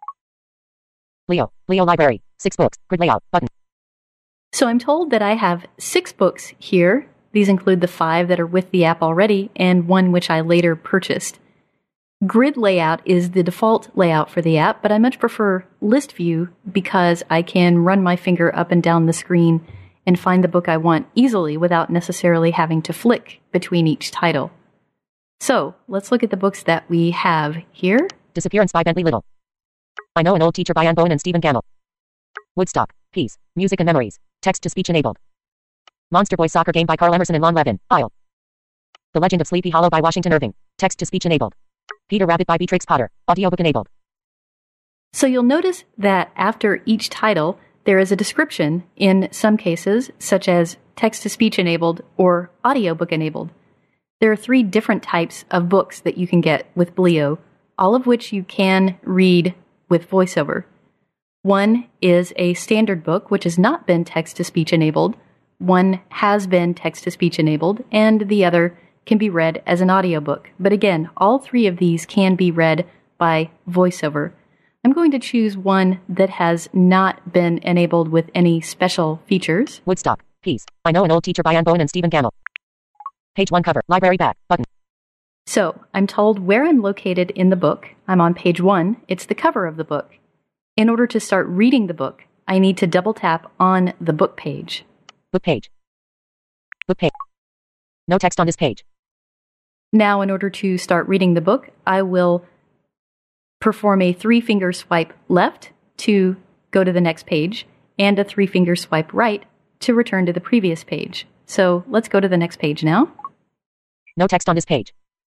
Blio library, 6 books, grid layout, button. So I'm told that I have 6 books here. These include the 5 that are with the app already and 1 which I later purchased. Grid layout is the default layout for the app, but I much prefer list view because I can run my finger up and down the screen and find the book I want easily without necessarily having to flick between each title. So let's look at the books that we have here. Disappearance by Bentley Little. I Know an Old Teacher by Anne Bowen and Stephen Cannell. Woodstock, Peace, Music and Memories, text-to-speech enabled. Monster Boy Soccer Game by Carl Emerson and Lon Levin, Isle. The Legend of Sleepy Hollow by Washington Irving, text-to-speech enabled. Peter Rabbit by Beatrix Potter, audiobook enabled. So you'll notice that after each title, there is a description in some cases, such as text-to-speech enabled or audiobook enabled. There are 3 different types of books that you can get with Blio, all of which you can read with VoiceOver. One is a standard book, which has not been text-to-speech enabled. One has been text-to-speech enabled, and the other can be read as an audiobook. But again, all 3 of these can be read by VoiceOver. I'm going to choose one that has not been enabled with any special features. Woodstock, Peace, I Know an Old Teacher by Anne Bowen and Stephen Cannell. Page 1 cover, library back, button. So I'm told where I'm located in the book. I'm on page 1. It's the cover of the book. In order to start reading the book, I need to double tap on the book page. Book page. Book page. No text on this page. Now, in order to start reading the book, I will perform a 3-finger swipe left to go to the next page and a 3-finger swipe right to return to the previous page. So let's go to the next page now. No text on this page.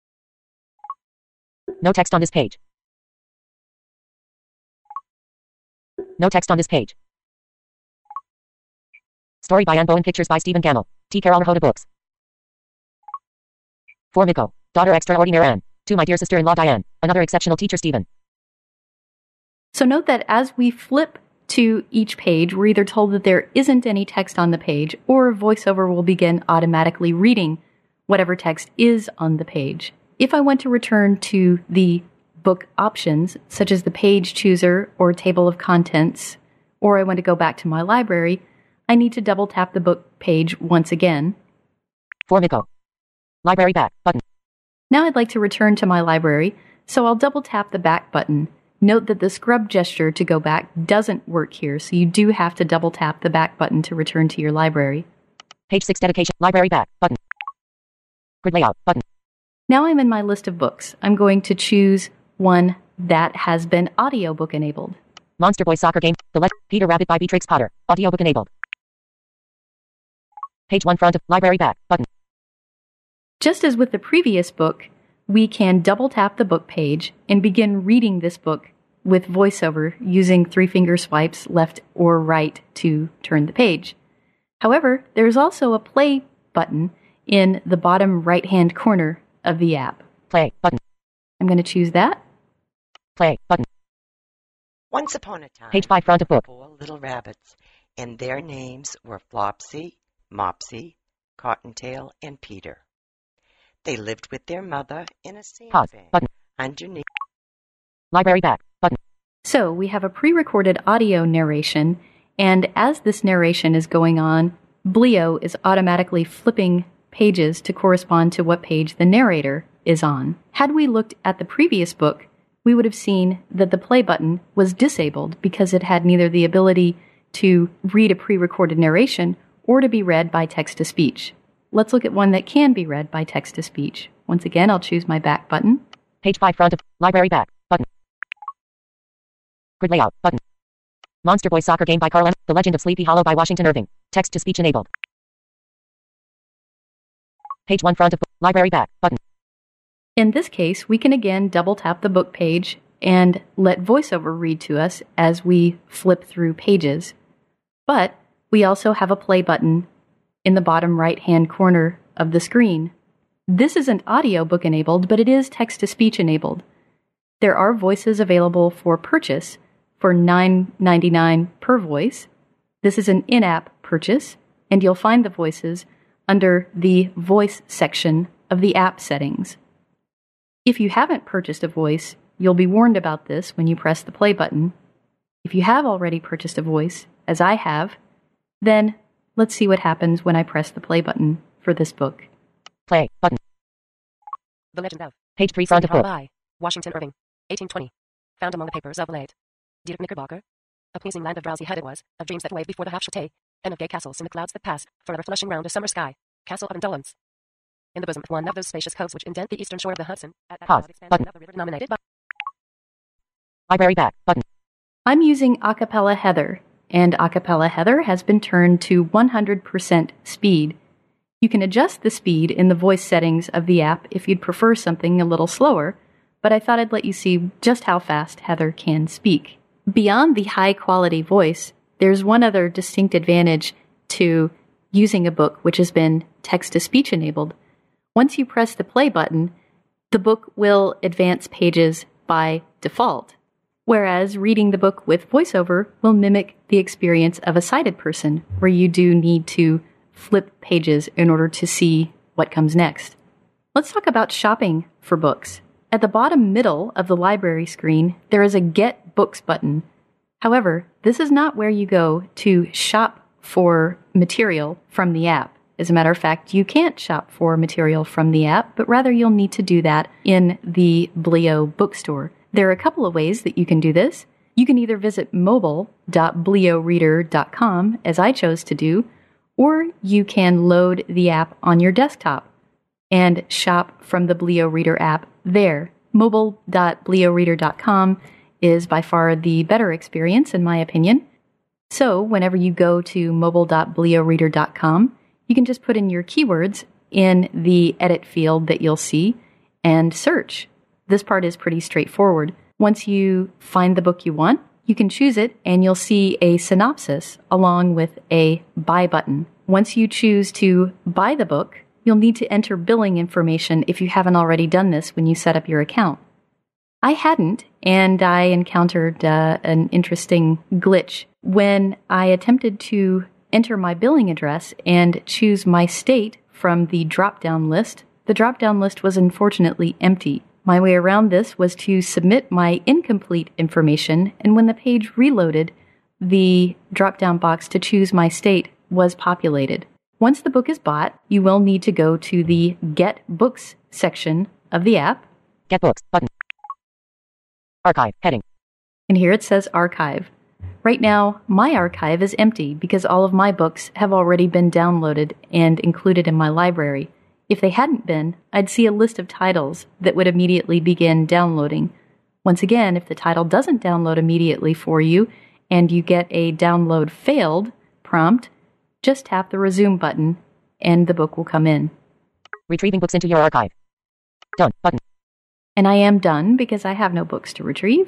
No text on this page. No text on this page. Story by Anne Bowen, pictures by Stephen Cannell. T. Carol Hoda Books. For Miko, daughter extraordinaire Anne. To my dear sister-in-law Diane, another exceptional teacher Stephen. So note that as we flip to each page, we're either told that there isn't any text on the page, or VoiceOver will begin automatically reading whatever text is on the page. If I want to return to the book options, such as the page chooser or table of contents, or I want to go back to my library, I need to double tap the book page once again. Formico. Library back button. Now I'd like to return to my library, so I'll double tap the back button. Note that the scrub gesture to go back doesn't work here, so you do have to double tap the back button to return to your library. Page 6 dedication. Library back button. Grid layout button. Now I'm in my list of books. I'm going to choose one that has been audiobook enabled. Monster Boy Soccer Game. The Peter Rabbit by Beatrix Potter. Audiobook enabled. Page 1 front of library back button. Just as with the previous book, we can double tap the book page and begin reading this book with voiceover using 3-finger swipes left or right to turn the page. However, there's also a play button in the bottom right-hand corner of the app. Play button. I'm going to choose that. Play button. Once upon a time, Page 5 front of book. 4 little rabbits, and their names were Flopsy, Mopsy, Cottontail, and Peter. They lived with their mother in a Pause sandbag button. underneath. Library back button. So we have a pre-recorded audio narration, and as this narration is going on, Bleo is automatically flipping pages to correspond to what page the narrator is on. Had we looked at the previous book, we would have seen that the play button was disabled because it had neither the ability to read a pre-recorded narration or to be read by text-to-speech. Let's look at one that can be read by text-to-speech. Once again, I'll choose my back button. Page 5 front of library back button. Grid layout button. Monster Boy Soccer Game by Carl M. The Legend of Sleepy Hollow by Washington Irving. Text-to-speech enabled. Page 1 front of library back button. In this case, we can again double tap the book page and let VoiceOver read to us as we flip through pages. But we also have a play button in the bottom right-hand corner of the screen. This isn't audiobook enabled, but it is text-to-speech enabled. There are voices available for purchase for $9.99 per voice. This is an in-app purchase, and you'll find the voices under the voice section of the app settings. If you haven't purchased a voice, you'll be warned about this when you press the play button. If you have already purchased a voice, as I have, then let's see what happens when I press the play button for this book. Play button. The Legend of Page 3 front of book. by Washington Irving, 1820. Found among the papers of late Dietrich Knickerbocker. A pleasing land of drowsy head it was, of dreams that wave before the half-chate, and of gay castles in the clouds that pass, forever flushing round a summer sky. Castle of Indolence. In the bosom of one of those spacious coves which indent the eastern shore of the Hudson, at Pause button. the river denominated by Library back button. I'm using Acapella Heather, and Acapella Heather has been turned to 100% speed. You can adjust the speed in the voice settings of the app if you'd prefer something a little slower, but I thought I'd let you see just how fast Heather can speak. Beyond the high-quality voice, there's one other distinct advantage to using a book which has been text-to-speech enabled. Once you press the play button, the book will advance pages by default, whereas reading the book with voiceover will mimic the experience of a sighted person, where you do need to flip pages in order to see what comes next. Let's talk about shopping for books. At the bottom middle of the library screen, there is a Get Books button. However, this is not where you go to shop for material from the app. As a matter of fact, you can't shop for material from the app, but rather you'll need to do that in the Bleo bookstore. There are a couple of ways that you can do this. You can either visit mobile.bleoreader.com, as I chose to do, or you can load the app on your desktop and shop from the Bleo Reader app there. Mobile.bleoreader.com is by far the better experience, in my opinion. So whenever you go to mobile.bleoreader.com, you can just put in your keywords in the edit field that you'll see and search. This part is pretty straightforward. Once you find the book you want, you can choose it and you'll see a synopsis along with a buy button. Once you choose to buy the book, you'll need to enter billing information if you haven't already done this when you set up your account. I hadn't, and I encountered an interesting glitch. When I attempted to enter my billing address and choose my state from the drop-down list, the drop-down list was unfortunately empty. My way around this was to submit my incomplete information, and when the page reloaded, the drop-down box to choose my state was populated. Once the book is bought, you will need to go to the Get Books section of the app. Get Books button. Archive heading. And here it says Archive. Right now, my archive is empty because all of my books have already been downloaded and included in my library. If they hadn't been, I'd see a list of titles that would immediately begin downloading. Once again, if the title doesn't download immediately for you and you get a download failed prompt, just tap the resume button and the book will come in. Retrieving books into your archive. Done button. And I am done because I have no books to retrieve.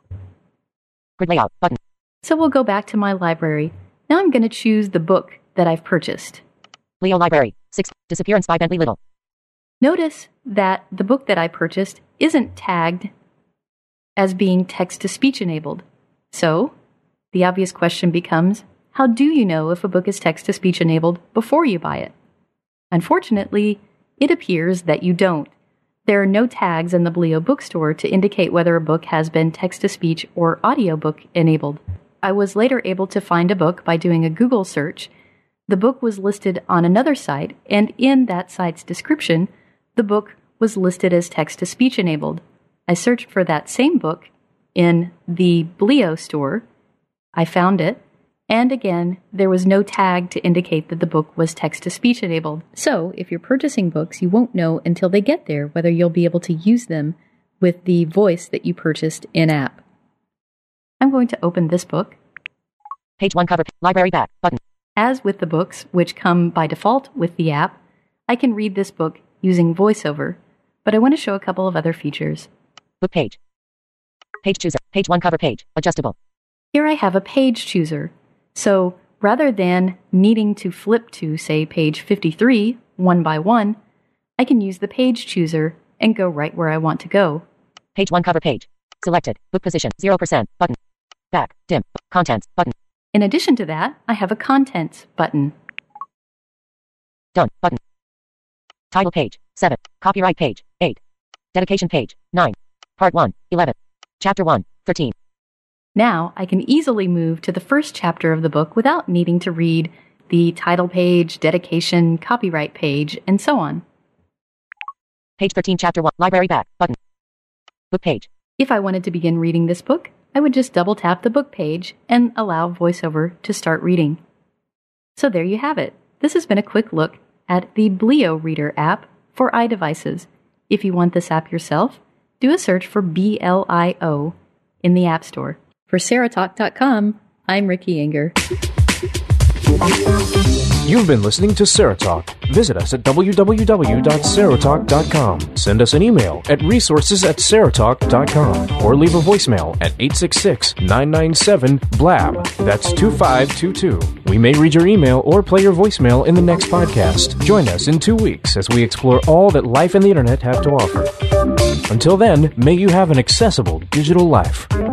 Grid layout button. So we'll go back to my library. Now I'm going to choose the book that I've purchased. Leo Library, 6, Disappearance by Bentley Little. Notice that the book that I purchased isn't tagged as being text-to-speech enabled. So, the obvious question becomes, how do you know if a book is text-to-speech enabled before you buy it? Unfortunately, it appears that you don't. There are no tags in the Bleo bookstore to indicate whether a book has been text-to-speech or audiobook enabled. I was later able to find a book by doing a Google search. The book was listed on another site, and in that site's description, the book was listed as text-to-speech enabled. I searched for that same book in the Bleo store. I found it, and again, there was no tag to indicate that the book was text-to-speech enabled. So, if you're purchasing books, you won't know until they get there whether you'll be able to use them with the voice that you purchased in-app. I'm going to open this book. Page 1 cover, library back, button. As with the books, which come by default with the app, I can read this book using VoiceOver, but I want to show a couple of other features. Book page. Page chooser, page 1 cover page, adjustable. Here I have a page chooser. So rather than needing to flip to, say, page 53, one by one, I can use the page chooser and go right where I want to go. Page 1 cover page. Selected. Book position, 0%, button. Back, dim, contents, button. In addition to that, I have a contents button. Done, button. Title page, 7. Copyright page, 8. Dedication page, 9. Part 1, 11. Chapter 1, 13. Now I can easily move to the first chapter of the book without needing to read the title page, dedication, copyright page, and so on. Page 13, chapter 1, library back, button. Book page. If I wanted to begin reading this book, I would just double tap the book page and allow VoiceOver to start reading. So there you have it. This has been a quick look at the Bleo Reader app for iDevices. If you want this app yourself, do a search for BLIO in the App Store. For SarahTalk.com, I'm Ricky Enger. You've been listening to Sarah Talk. Visit us at www.sarahtalk.com. Send us an email at resources@sarahtalk.com or leave a voicemail at 866-997-BLAB. That's 2522. We may read your email or play your voicemail in the next podcast. Join us in 2 weeks as we explore all that life and the internet have to offer. Until then, may you have an accessible digital life.